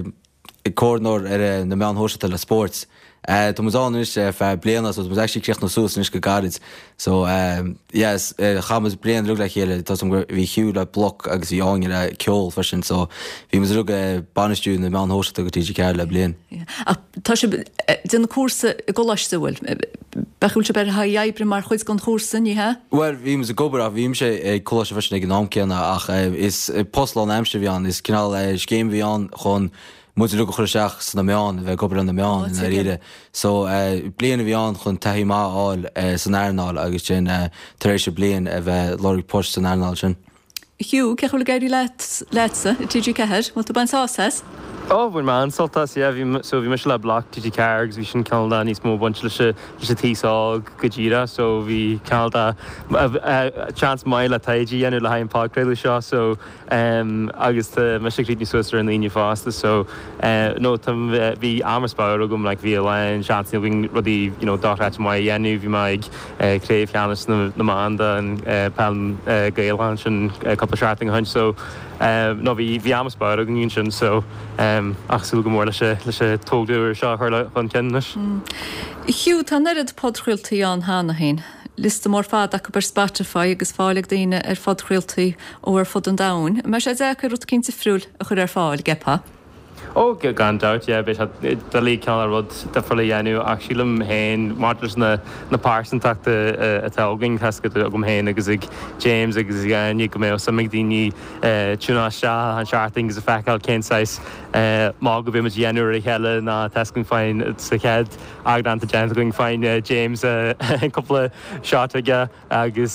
cónóir ar na meán hóisiil le sports. Tá mus an is fer bliana, so mus actually crecht na sús is go garid. So yes, chamas blian rug le chéile, tá bhí hiú le bloc agus bhí áine le ceol fersin, so bhí mus rug banistú na meán hóisiil go TG Ceithir le blian. Tá se duna cuasa go leiiste bhfuil. Bechúil se ber haidheibre mar chuid gon chósa ní he? Well, bhí mus a gobar a bhím sé choláiste fersin ag an námcéanna ach is postlán aimste bhí an, is cinál scéim bhí an chun Moet ook goed zeggen, ze naar aan, we kopen aan de aan in de reden. Zo, blijven we aan gewoon tegen maar al zijn aardappel, als je een terrasje blijven, we lorry post zijn aardappel. Hugh, kijk hoe jij die laatste, TG Ceithir, wat ben sausas? Oh, bhain man soltas, yeah, bhí me le block TG Ceithir agus bhí sin ceann da níos mó bunch leis a tíáil go ddíra, so bhí ceann da chance mai le taidí enú le haon podchréile seo, so agus me sé ní suasar an líne fásta, so nó bhí amarspáir agam le bhí lein chance bhín rudí dáráit mai dhéanú bhí mai créibh cheannas na manda an pean Gaelán sin couple shouting hunch, so no bhí amarspáir agam sin, so ach súil go mór leis a tógúir seo chuir le chun ceannas. Hugh, tá nead podchrialtaí an hána hain. lista mór fad ac ber Spotify agus fáleg daine fod chríiltaí ó fod an dain. Mar sé decha rud cinnta friúil a chur fáil gepa. Oh, gandát, yeah, but the league can rud the fully anu actually hen martyrs na parson tak the talking has got gum hen agus James agus gan you come some dini tuna sha and charting is a facal ken size mag of image January hella na tasking fine it's the head agdan to James going fine James a couple of shot aga agus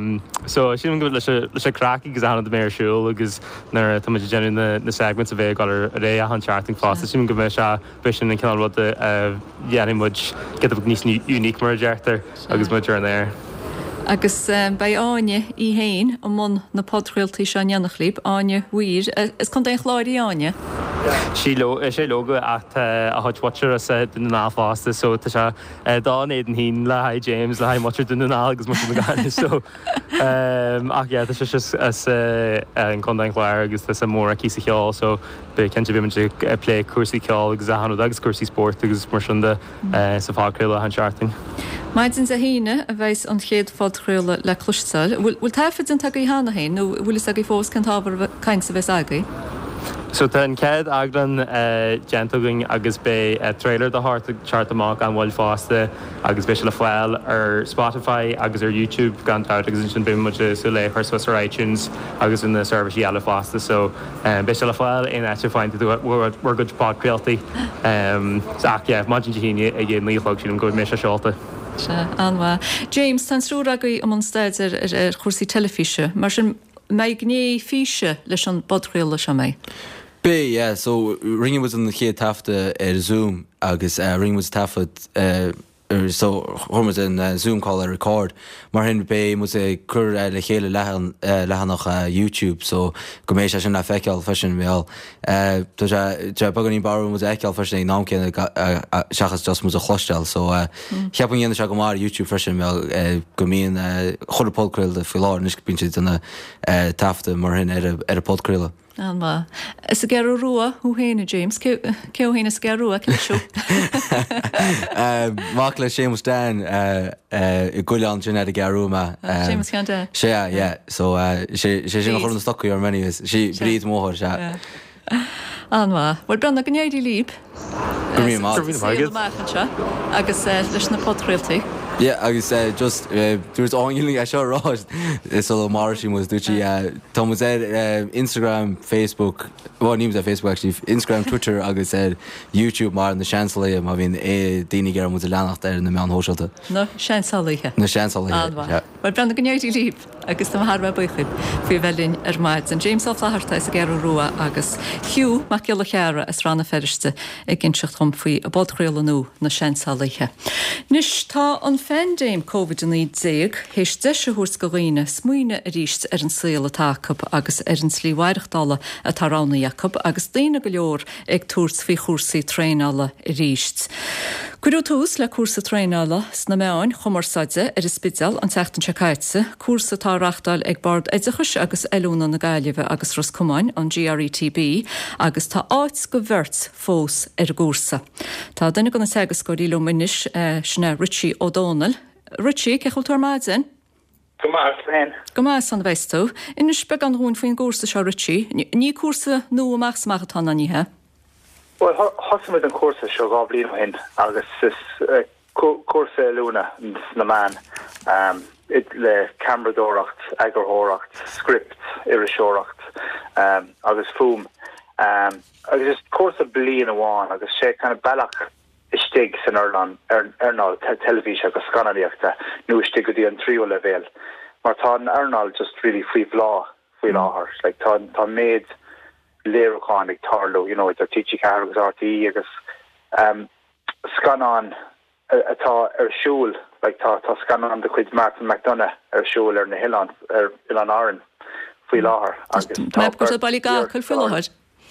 so she go a cracking because on the mayor show agus na to much in the segments of got a charting fast sim go me vision and can what the much get the unique merger there agus much in there agus bei áine í héin am mon na podrealty se annach líb áine wir is kon ein chláirí áine sé logo at a hot watcher as den na fast so ta da eden hin le James le watcher den na agus much gan so ach yeah this is just as an kon ein chláir agus this more kisi hall so be can be play cursi call agus agus cursi sport agus mar de sa fácréile an charting Maidin a híine a bheits an chéad fádchréile le clustal. Bhfuil taifid an tagaí hána hain, nó bhfuil is agaí fós can tábhar caint sa bheits agaí? So ten ced agran gentlgoing agus be trailer the heart chart amach an bhil fásta agus be le fáil ar Spotify agus ar YouTube gan out agus sin be much so le first was iTunes agus in the service yellow fásta so be le fáil in actually find to do it we're good pod quality so yeah imagine genie again leave function good measure shorter Anwa. James, tan srúragaí am an staid ar chwrsi telefíse, mar sin meid gné físe leis an bodréile se mé. Bé, yeah, so ringing was in the chéad tafta Zoom agus ring was tafta so hormas in Zoom call a record mar hen be muss cur le chéle lehan nach YouTube so goméis sin na fekel fashion meal bagin bar muss ekel fashion nám ken chachas just muss a chlostel so heb an se go mar YouTube fashion meal gomín chodpolkrill de filar nis bin an tafta mar hin a podkrille. Anma. Is a gerú rua hú héna James ce héna is gerú a ciú. Mark le Seamus Dan I goileán sin a gerú ma. Seamus can Dan. Sé yeah so sé sin nach an stoú ar many is sí bríd móthir se. Anma. Bhil branda gnéirí líb. Gomí má. Agus leis na podréaltaí. Yeah, agus just there's only I saw Ross so Marcy was duchi Tom was Instagram, Facebook, well names at Facebook actually, Instagram, Twitter, agus YouTube mar na Chancellor ma vin dini ger was lanacht there in the man hospital. No, Chancellor. No Chancellor. Yeah. Well brand gnéirí líb agus tá harba buchid fi velin maid and James of Laharta is ger rua agus Hugh Macilla Chara as ranna ferste ag ginsecht hom fi a bodréile nó na Chancellor. Nis tá an Fendéim COVID-19 héis deise hús go riine smuoine a ríist ar an saola tácab agus ar an slí wairichtala a tarrána Jacob agus daine go leor ag túirt fao chósaí tréála a ríist. Cuireadh tús le cuasa tréála sna meáin chomarsaide ar is spidal an teachtain secaitse, cuasa táreachtáil ag bard éidechas agus eúna na Gaillimhe agus Roscomáin an GRETB agus tá áit go bhirt fós ar gúsa. Tá duine gona tegas go dílú munis sinna Richie O'Donnell. Richie, cechultúir maidin? Gomás an bheistú. Inis be an hún faoin gúsa seo Richie. Ní cuasa nó amach smagatán aníthe? Well, hosamid an cuasa seo gá blian hin agus is cuasa lúna na man. It le camradóracht, agurthóracht, script, iriseoracht, agus fum. Agus is cuasa blian amháin agus sé kind of bailach istig san Erlan Ernal television agus scannaíochta nu istig go dtí an trío levéil. Mar tá an Ernal just really free láthir. Like tá méid léireáin ag tarlú, you know, it's a teaching car agus RTE agus scanán atá ar siúl, like tá scanán de chuid Martin McDonough ar siúl ar na Hillan ar Ilan Aran faoi láthair. Meb go a bailí gacail faoi láthair?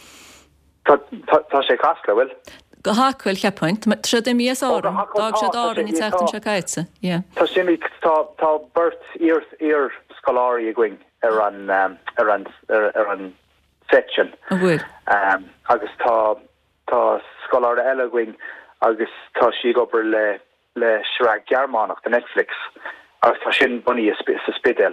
Tá sé casla, bhfuil? Go hacail cheappaint, tre é míos áran, dag sé áran í teachtain secaitse. Tá sin tá burt ír scoláirí a going ar an section. Agus tá scoláir eile going agus tá si gobar le Shrek Germánach de Netflix agus tá sin bunny sa spidel.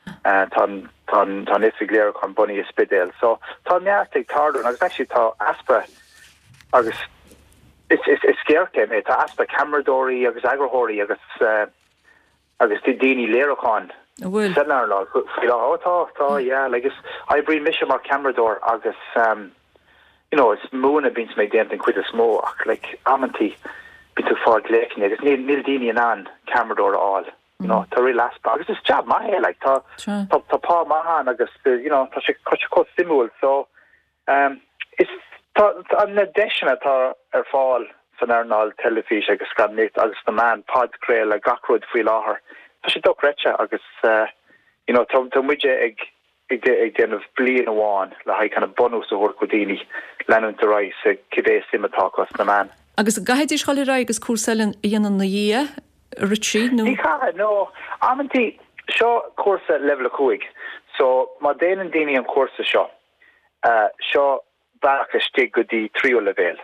Tá ifig léir chun bunny a spidel. So tá neartig tardún agus actually tá aspa agus is scairce mé tá aspa Camradóí agus agrahóí agus daoine léireáin. Bhfuil Senar lá tá yeah, like is I brí mis mar Camrador agus it's múna bíns mé déint cuid a smó ach like amantí bit fá léicne agus níl daine an Camrador all. Tá ri last agus is job mai like tá pá mahan agus tá sé có simúil so is an deisina tá fáil san arnáil telefís agus scannéit agus na man podcréil a gacrúd faoi láthair tá sé dorete agus tá muide ag déanamh blian amháin le haid chuna bonús a thuir go daoine leanúnta ráis a cibé simatáchas na man. agus gaiid is choile ra agus cuasailin dhéanaan na dhé Richie no. No, amantí seo cuasa level 5. So má déanaan daoine an cuasa seo bacha stig go dtí trío level.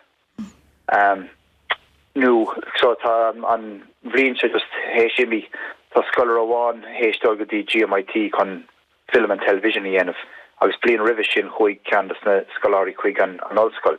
No, so tá an bhríonn se just héisiimi tá scolar amháin héistó go dtí GMIT chun film and television í dhéanamh agus blian rih sin chuig ceandas na scoláirí chuig an ollscoil.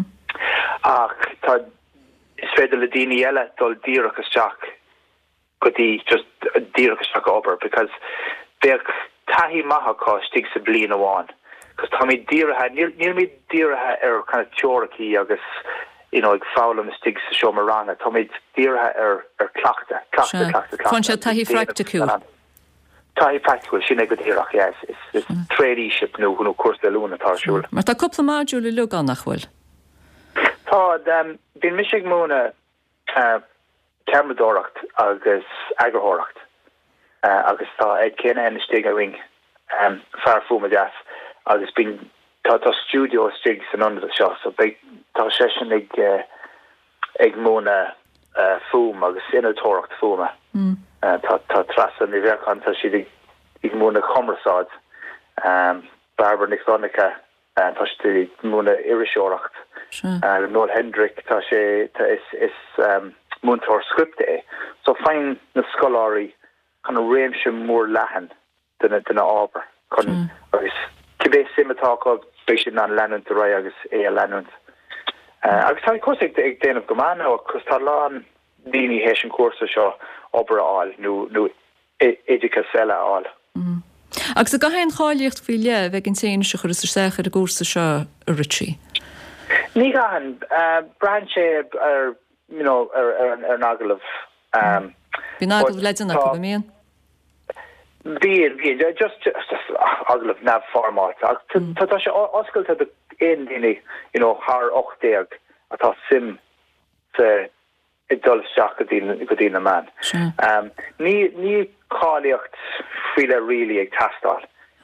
Ach tá is féidir le daoine eile dul díreachas teach go dtí just díreachas teach obair because beag taithí maithá stig sa blian amháin because tá mí dírethe níl mí dírethe ar kind of teoraí agus ag fálam stig sa seo maranga tá mí dírethe ar clachta. Chun sé taithí fracticúil. Taithí practicúil sin ag go díreach, yes. Is tradieship nó cuas de lúna tásúil. Mar tá cúpla máidú le lugan nachhfuil. Tá bhín misig múna Camradóracht agus agrahóracht agus tá ag céine en stig a ring fear fuma deas agus bín tá studio stig san under seo so tá session ag múna fum agus inaltóracht fuma tá trasan i bhearchan tá siad ag múna commerceáid Barbara Nixonica tá siad múna iriseóracht Noel Hendrick tá sé is múntóir scripte so fein na scoláirí chun réimse mór lehan duna ábhar chun agus cibé simatácha béis sin an leanúnt ra agus a leanúnt agus tá cuasa ag déanamh gomána agus tá lán daoine hééis an cuasa seo obair áil nó éidecha sela áil. Agus a gahéon cháilíocht fao le bheith an téana se chur sechar a gúsa seo a Richie. Ní gahan brand sé ar nágalah Bhí nágalah leidirnach go míon? Bhíon just agalah nabh formát tá sé oscailte éon daoine thar 8 atá sim sa I dul seach go dtína man. Ní cáilíocht fuile rilí ag tastáil.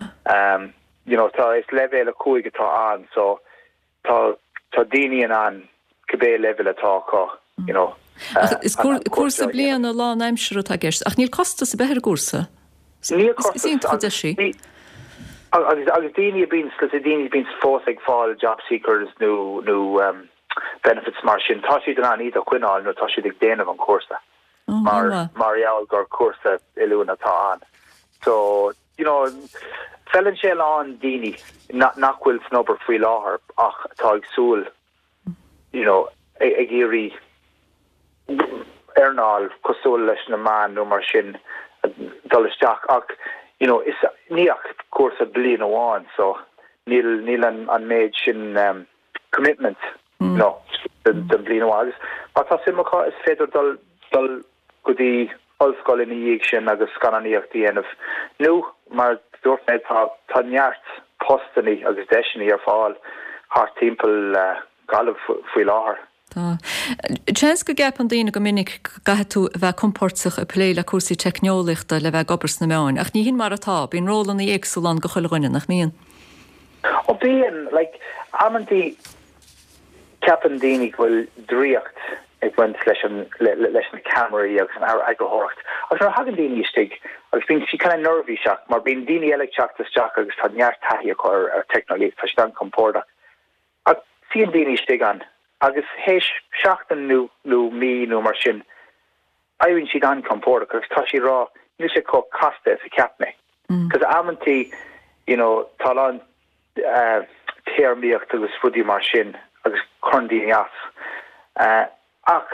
Tá is levéil a cúig atá an, so tá daoine an cibé levéil atá có. Is cuasa blian a lá aimseú a gist. Ach níl costa sa beir gúsa? Níl costa. Is íon chuide sí? Agus daoine bíns fós ag fáil job seekers nó benefits mar sin tá siad an iad a chuineáil nó tá siad ag déanamh an cuasa marall gur cuasa iúna tá an so fellan sé an daoine nachhfuil snobar faoi láthair ach tá ag súil ag éirí arnáil cosúil leis na man nó mar sin dolisteach ach is níach cuasa blian amháin so níl an méid sin commitment den blian agus. But tá simachá is féidir dul go dtí ollscoil in dhéag sin agus scannaíocht déanamh. nó mar dúirtméid tá neart postaní agus deisinaí ar fáil thar timpeall galamh faoi láthair. Tá. Tseans go gceap an daoine go minic gaithe tú bheith compórtach a plé le cuasaí teicneolachta le bheith gobars na meáin. Ach ní hín mar atá, bíon rólan na éagsúlan go chuilghine nach míon. Ó bíon, amantí ceapan daoine bhfuil dríocht ag buint leis na cameraí agus an agrahóracht. Agus nar hagan daoine stig, agus bíon si kind of nerví seach, mar bíon daoine eile teachtasteach agus tá neart taithí ar technolí tá an compórtach. Ag síon daoine stig an, agus héis seachtain nó mí nó mar sin, éironn siad an compórtach agus tá si rá Nishiko Costa sa Capne. Because Amanti, Talan Termiach to Spudi Marshin, as Condi Yas. Ach,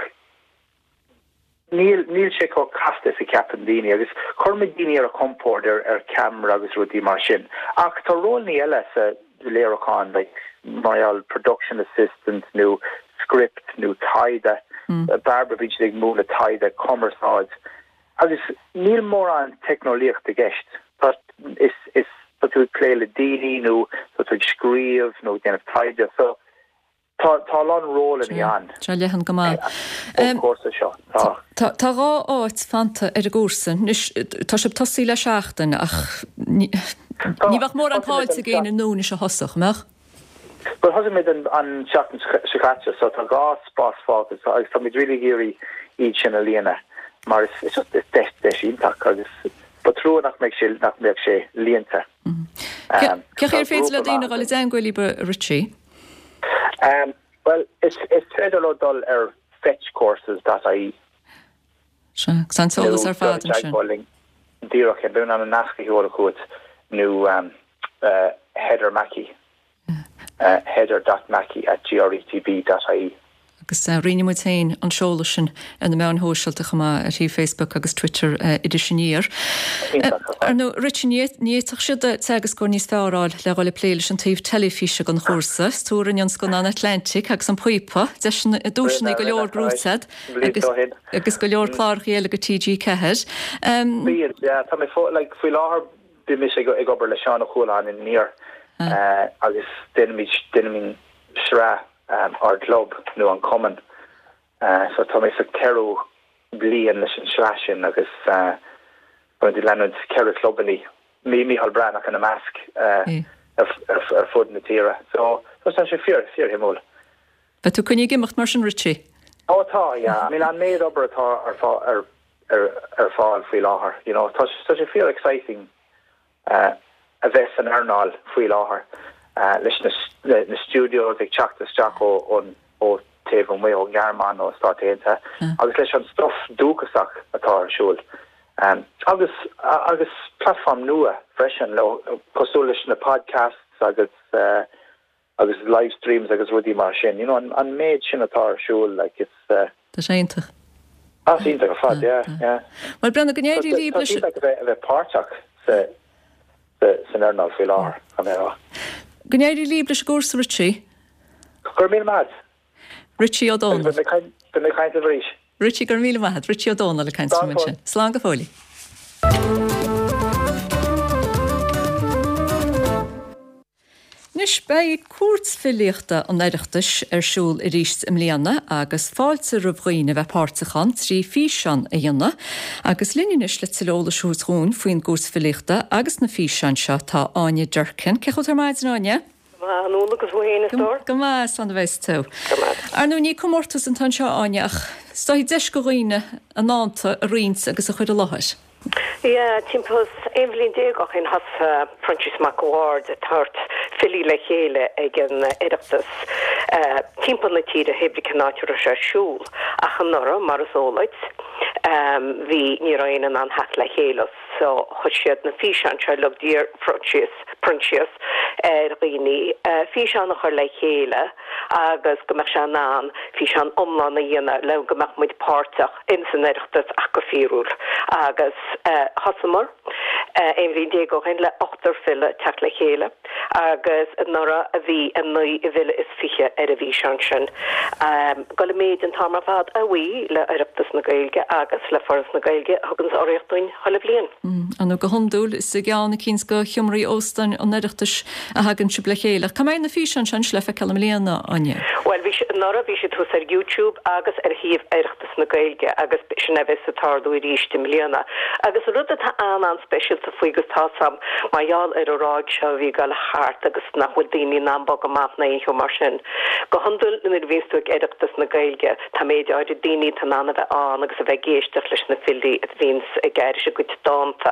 Neil Shiko Costa sa Captain Dini, as Cormedini a comporter camera as Rudi Marshin. Ach, Taroni Ellis, Lerocon, like my production assistant, new script, new Tida, Barbara Vigig Moon, Tida, Commerce Odds. As Neil Moran technologic the guest, but is but we play the Dini, no, but we scrive, no, kind of Tida, so Talon roll in the end. Lehan Gamal. Of course, a shot. Tá rá áit fanta ar a gúsan, tá sib tosí le seachtain ach níbach mór an cáil sa géine nóna se hosach, meach? Well, has made an Shatan Shakacha, so the gas boss fault is I some really geary each and Elena. Maris, it's just this impact, but true enough make she Lienta. Ceir féidir le daoine gáil is angóilí ba Richie? Well, it's federal dull fetch courses that I. San solas ar fad an sin. Dírak heb been an a nasci hóla cwt new header Mackie. Header.mackie@gretb.ie. Agus riine mu tain an seola sin an na meán hóisiilta chumá ar Facebook agus Twitter idirisiníir. Ar nó Richníach siad tegus go níos fearáil le gáil pléile an taobh telefíse an chósa, túran an go an Atlantic agus an puipa, dúisina go leor grúsad agus go leor chlár chéile go TG cehead. Tá mé fó le fí láthar bu mis ag obair le seán choláin in níor. Agus dinmin sra our club no uncommon so Thomas a Carol Blee and Listen Slashin agus when the Leonard Carol Clubby me Hal Branach and a mask foot in the tira so such a fear him all. But tu kun you give Martin Richie? Oh yeah, I mean I made up our fall feel her, such a feel exciting a vest and Arnold feel her. Listen the studio ag teachtas Jack ó taobh an mé ó Garman ó startéanta agus leis an stuff dúchasach atá siúil. Agus platform nua freisin le cosú leis na podcasts agus live streams agus rudí mar sin. An méid sin atá siúil like it's Tá séintach. Sínta fad, yeah. Well Brenda gnéirí líbla a bheith páirteach san Arnold fí láthar a mé. Gnéirí líbla gúsa Richie? Gur mí mad. Richie O'Donnell. Be mé caint a bhrís. Richie gur mí mad, Richie O'Donnell a caint sin. Slán go fólaí. Nis bei cuairtsfiliachta an éireachtas siúl I ríist imlíana agus fáilte roibhghine bheith páirtachan trí físean a dhéanana agus líneis le tilóla siúrún faoin cuairtsfiliachta agus na físean seo tá Áine Durcan. Cecho tar maid Áine? Agus bhhéine stór? Go más an bheits tú. Ar nó ní comórtas an tan seo Áine ach stoí deis go roiine an náanta a rins agus a chuid a láthir. Ja, timpos Evelyn Degach in has Francis McWard tart fili le chéle egen edaptas timpon le tíre hebrika nátur a siúl ach an nora mar sólaits vi ní roiin an hat le chélas so chuisiad na físean se lug dír Francis rini físean nach le chéle agus gomach se ná físean omlan a dhéna le gomach muid pártach in san edachtas ach go fiúr agus hasamor Evelyn Degach in le 8 fille tak le chéle agus nora a bhí an nui I ville is fiche a físean sin go le méid an tamar fad a bhí le edachtas na gailge agus le forras na gailge hagans áireachtain chola blian. An go honúil is a geánna cíns go chiomraí óstain an neireachtas a hagann si le chéile. Ca mé na físean sin slefa celam léana Áine? Well, nora bhí sé tús ar YouTube agus ar híomh éireachtas na gailge agus sin a bheits atardú I ríiste léana. Agus rud atá an special sa fuigus tásam maiall ar aráid seo bhí gal hart agus nachfuil daoine námbog go math na ío mar sin. Go honúil in víú éireachtas na gailge tá méid áidir daoine tá nána bheith an agus a bheith géisteach leis na fillí a víns a gaiir se go dáanta.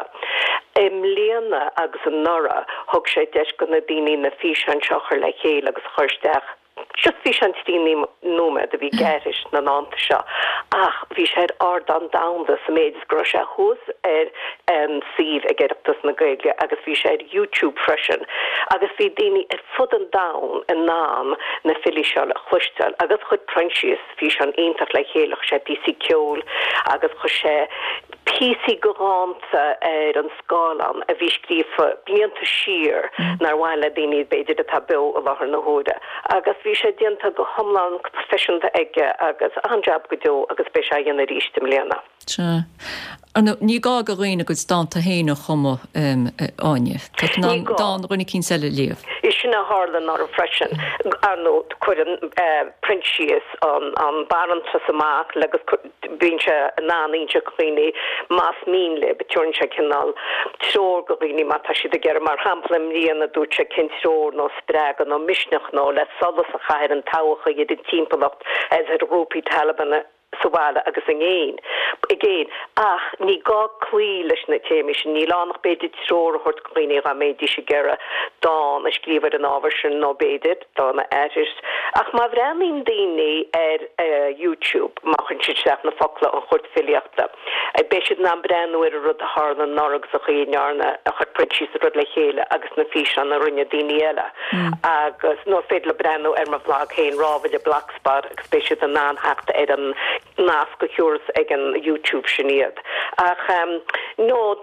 Léana agus an nora thug sé deis go na daoine na físean seochar le chéile agus chuirsteach just vi an tí nome de vi gerish na ná seo ach vi sé ardan down de sa méidir gro se hús sif a geachtas na gaige agus vi sé YouTube freschen agus vi déine fudan down an náam na fili se a chlustel agus chud Frenchies fi an einintach le héch sé PC ceol agus chu sé PC goránta an sálan a vi skrifa blianta sir narhaile déine beidir a tabú a lahar na hóde agus vi sé dienta go homlan profession de ige agus anjab godó agus be sé na ríiste mléna. Ní gá go réine go dáanta héine chomo áine. Tá runnig cín selle léh. Is sinna hála ná a freisin anó chuir an Princeas an baranta amach legus bíse náíse chuoine más míle beúrn se cinál trór go rií má tá si a ggéir mar haplam líana dúte cin trór nó spregan nó misneach nó le solas a chair an tácha iad in timpachcht as a Rópi Taliban Sawala agus an again ach ní gá clí leis na téimiis ní lánach beidir trór a hort clíine a médi se gera dá a skrifar an áversin nó beidir dá na airs ach má bhreanín daine YouTube machchan si sef na fokla an chut filiachta a beisiid ná breanúir a rud a hána náragus a chéarna a chut Princeas a rud le chéile agus na fi an a rinne daine eile agus nó féad le breanú ma blag héin rávid a Blackspot agus beisiid an náhachtta an nás go chúras ag an YouTube sinnéad. Ach nó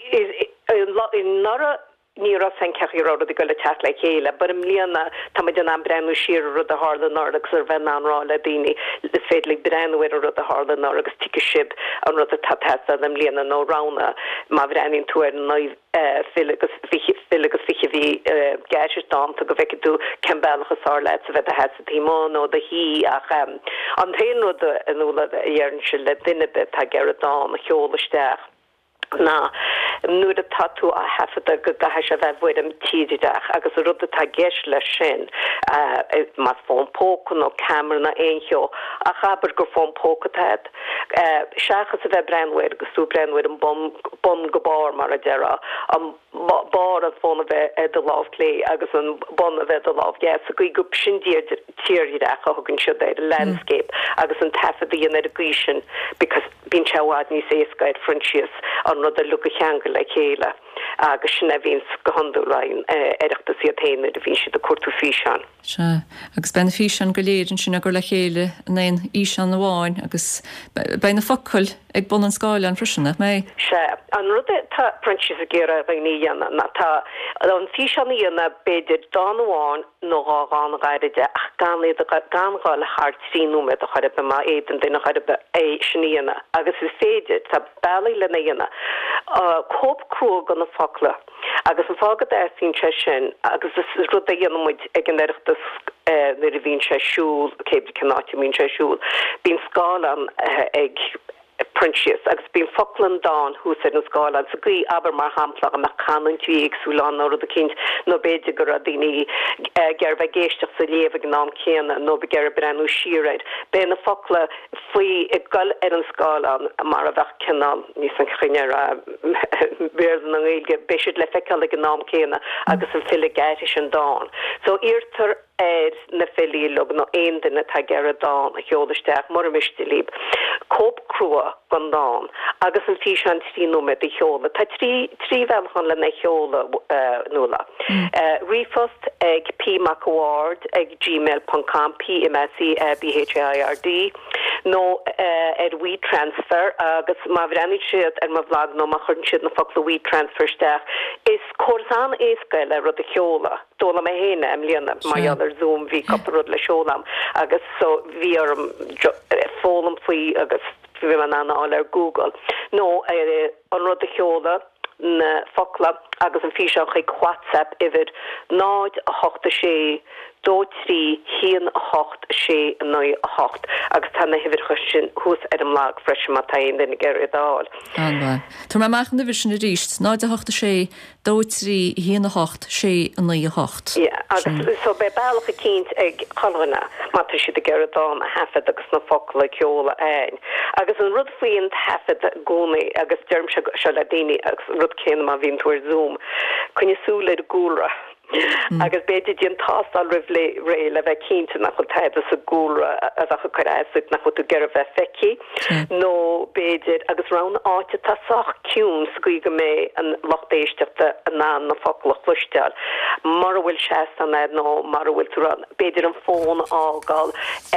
nara ní san ceirrá a go le chat le chéile, bar am líana tá den an brenn sir rud a hála náragus ar bheit anrá le daine le féadlig brennhir a rud a hála náragus tiice sib an rud a tatasta am líana nórána má brennin tú ar naid filigus fiche hí geisirtám go bheice tú cembelachas ála a bheit a he a tíán ó de hí ach an téanú an úla a dhéann se le duine bit a geradám a cheolaisteach. Na nuair a tatú a hefada go gahe se bheith bhfuid am tíideach agus a rud atá geis le sin mas fón pócan ó camera na éontheo a chabar gur fón pócatéid seachas a bheith brennhfuid agus sú brennhfuid an bon gobár mar a deara an bar a fón a bheith de láh lé agus an bon a bheith a láh ge a go go sin tíireach a thugann siad a landscape agus an tafadaí an education because bín seád ní séascaid Frenchias an rud a lu a cheangal le chéile agus sinna bhín go handúlain éireachta sí a téine a bhín si a cuatú físeán. Se agus benna físeán go léirann sinna gur le chéile naon íseán bháin agus beina focail ag bon an scáile an frisinna mé. Se an rud tá Princeas a ggéire bhaoí dhéanana na tá an físeán íonna beidir dáháin nó gáán gaiide ach ganléad ganáil hart tríúme a chuir be má éan déna chuir be é sníana agus is féidir tá bailí le naíana cóp cruú gan na fokla agus an fágad sin se sin agus is rud a dhéanamid ag an éireachtas na a bhín se siúl céibh cenáte mín se siúl bín scálan ag Princeas agus bín foklan dá hús an scálan sa gí aber mar hampla a me canintú agsúlán nó a cinint nó beidir gur a daoine gur bheith géisteach sa léomh ná céanna nó be gur brenn sireid be na fokla faoi i gal ar an scálan mar a bheith cinál níos an chuinear beardan an éige beisiid le feiceáil ag ná céanna agus an fila gairis an dá. So irtar na félílog nó aon duine tá geire dá a cheolaisteach mar a mistilíb. Cóp crua gan dá agus an fi an tríúme de cheola. Tá trí bhechan le na cheola nula. Rifost ag pmacaward ag gmail.com PMSCBHIRD nó we transfer agus má bhrennig siad ar má bhlag nó má chun siad na fokla we transfer steach is córsán éascail le rud a cheola. Dóla me héine am líana mai Zoom hí coparúd le seolam agus so bhí arm fólam faoi agus bhí man anáil ar Google. No an rud a cheola na fokla agus an físeach ag WhatsApp idir 986 2-3 1-8 9-8 agus tanna hifir chusin hús ar an lag freis matain den gur idáil. Tá má maichen de visin a ríist 9-8 2-3 1-8 9-8. Agus so be bailach a cínt ag cholna mata si a gur dám a hefed agus na fokla ceola ein. Agus an rud faoin hefed gúna agus derm se le daine agus rud céan má vín tuair Zoom. Cunne súla gúra agus beidir dín tástal ré le bheith cínta nach chu taide sa gúra a bheitcha choráid nach chu tú gur a bheith feici nó beidir agus ran áte táach ciún sa go go mé an lochtéisteachta a ná na folach chluisteil mar bhfuil se an nó mar bhfuil tú ran beidir an fón ágáil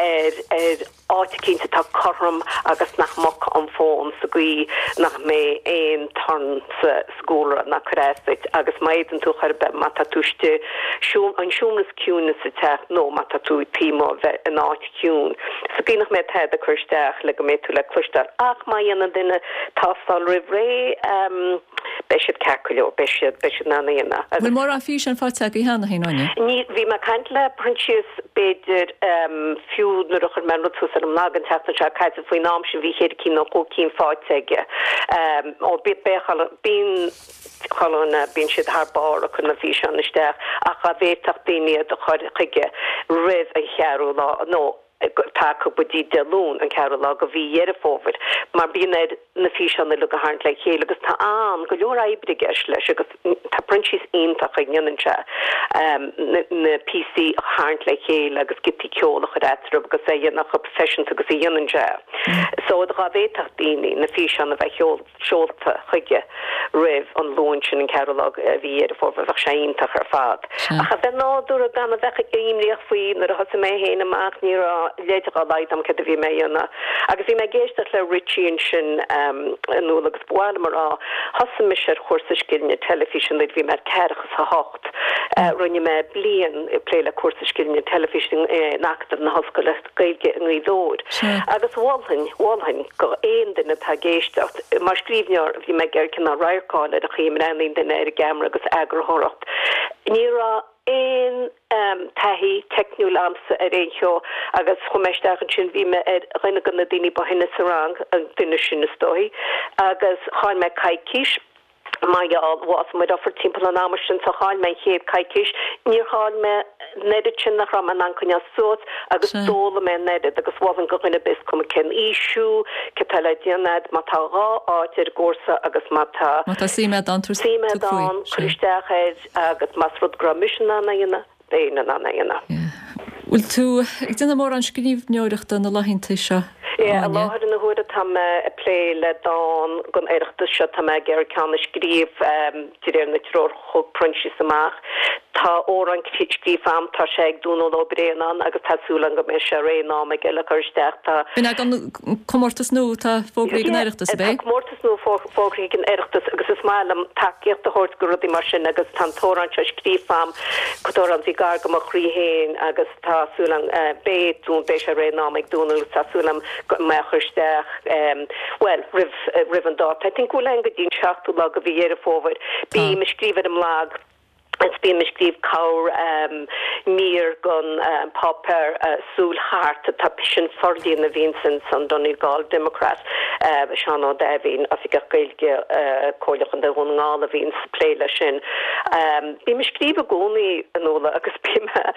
áte cínta tá chom agus nach moc an fón sa go nach mé éon tarn sa scóra na choráid agus maid an tú chuir be mat túiste an siúmras ciúna sa teach nó mat tú tímo bheith an áit ciún. So gínach mé tead a chuisteach le go mé tú le cluisteach ach mai ana duine tástal rihré beisiad ceculeo beisiad na ana. Bhfuil mór a fís an fáte go hána híáine? Ní bhí mar caiint le prinsiús beidir fiú na ruchar me tú an nágan teachna se caiit a faoin nám sin bhí chéad cí nó cín fáteige ó bit béchal bín chalna bín siad thbáir a chuna bhí an isteach a cha bhéach daine a chuige rih a chearú lá nó tá budí de lún an ceú lá go bhí dhéar fóvid, mar bíad na fi an le go háint le chéile agus tá an go leor ibre geis leis agus tá printsís ionintach a gannse na PC a háint le chéile agus gití ceola chu réitrub agus é nach profession agus í dhéananse. So a bhéach daoine na fi an a bheith seolta chuige rih an lúin sin an ceú lá a bhí dhéar fóvid bheith séintach ar fad. A cha bheith náú a gan a bheith imríoch faoin nar a has mé héana amach ní léidir a leid am ce a bhí ména. Agus bhí me géisteach le Richie sin nó agus bháil mar á hasam me sé chósaskilne television le bhí me ceachchas a hocht. Rinne me blian pléile cuasaskilne television nachtar na hoscoil le gaige an dód. Agus bháilhain go éon duine tá géisteach mar scríbnear bhí me ggéir cin a raircáil a chéim ranin den ar gamra agus agrahorracht. Níra ein tahi techniú lamsa a réo agus chomeistechan sin bhí me rinne gan na daoine ba hinna sarang an duine sin stoi agus cháin me caiiciis maiall was me offer timp an amsin sa cháil me chéad caiiciis níor cháil me neidir sin nach ram an ancoine sót agus dóla me neidir agus bháin go rinne bis cum cin ísú ceile dianad mátárá áitir górsa agus mátá síime an tú síime an chuistechaid agus mas rud gra mission anna déine anna. Bhfuil tú ag duna mór an scríbneoireachta na lahinnta seo? A láhar na húda tá a plé le dá gon éireachta seo tá me ggéir ceanna scríb tíir na tror chug printsí amach. Tá ó an scríb am tá sé ag dúna ó bréanan agus tásúlan go mé sé réná me geile chuisteachta. Bhín ag an comórtas nó tá fógraí an éireachtas bé? Comórtas nó fógraí an éireachtas agus is málam takeíocht a hort go rudí mar sin agus tantóran se scríb am gotóran sí gar go a chríhéin agus tásúlan béún béis sé réná ag dúna tásúlam me chuisteach rih an dá. I think go le go dín seachtú lag a bhí dhéar fóvid. Bí me scríbad am lag It's been me skrif kaur mir gon popper Soul Hart ta pishin fordi na Vincent an Donegal Democrat Sean O'Devin a fig gailge koch an de runál a vins pléile sin. Bí me skrif goni an óla agus bí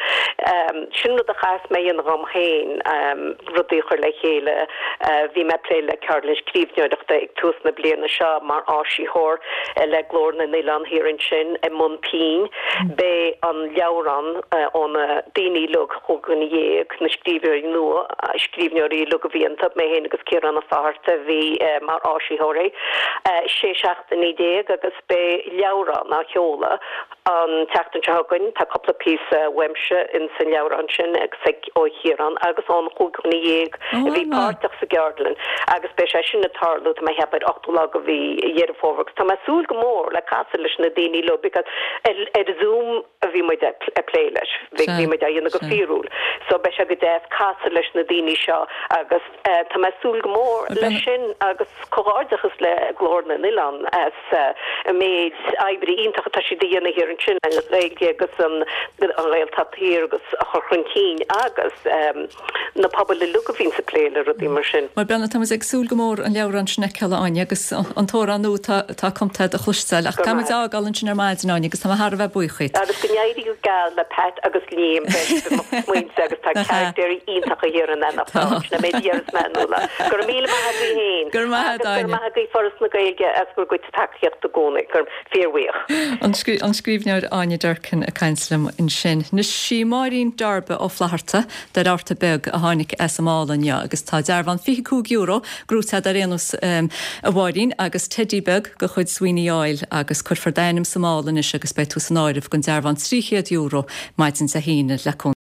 sin a chas mé an ram héin rudíchar le chéle vi me pléile Carlin skrifneocht ag tús na bliana seo mar ási hór le glór na Nilan hirin sin mun pín. Be an leabhran an daoine lug chugan dhéag na scríbhir nua scríbneoirí lug a bhíonanta mé héana agus céar an na fáirta bhí mar áisiíthóirí. sé seachtain ní déag agus be leabhran ná cheola an teachtain tegann tá coppla pí weimse in san leabhran sin ag feic ó chiaran agus an chugan dhéag a bhí páirteach sa Geardlin agus be sé sin na tarlú mé hebad 8 lag a bhí dhéar fóragus. Tá me súil go mór le casa leis na daoine lug because Zoom a bhí muid a pléiles bhí muid a dhéanana go fiúil, so be se go déh casa leis na daoine seo agus tá me súil go mór leis sin agus choáidechas le glór na Nilan as méid aibrí ionintach tá si dhéana hir an sin agus réige agus an réaltatíir agus chorchuncín agus na pobl le lu a bhín sa pléile rudí mar sin. Mar brenn tá ag súil go mór an leabhar an sinneile aine agus an tóranú tá comtead a chluisteil ach tá ágal an sin ar maidin aine agus tá har bheith buchuid. Agus gnéirí go gal le pet agus líam muinte agus tá caidir ionintach a hir an na mé menúla. Gur míle a bhí féin. Gur maith Dáine. Gur maith forras na gaige as gur goit takeíocht do gúna gur fearhuiach. An scríbneir Áine Durcan a Keinslam in sin. Nus sí marín darbe ó flaharta de arta beg a hánig SMálanne agus tá dearhan €50 grúta a réanús a bháín agus tedíbeg go chud swinoine áil agus chud for déanam Somálan is agus beú san áirih gon dearhan €300 maidin sa híine le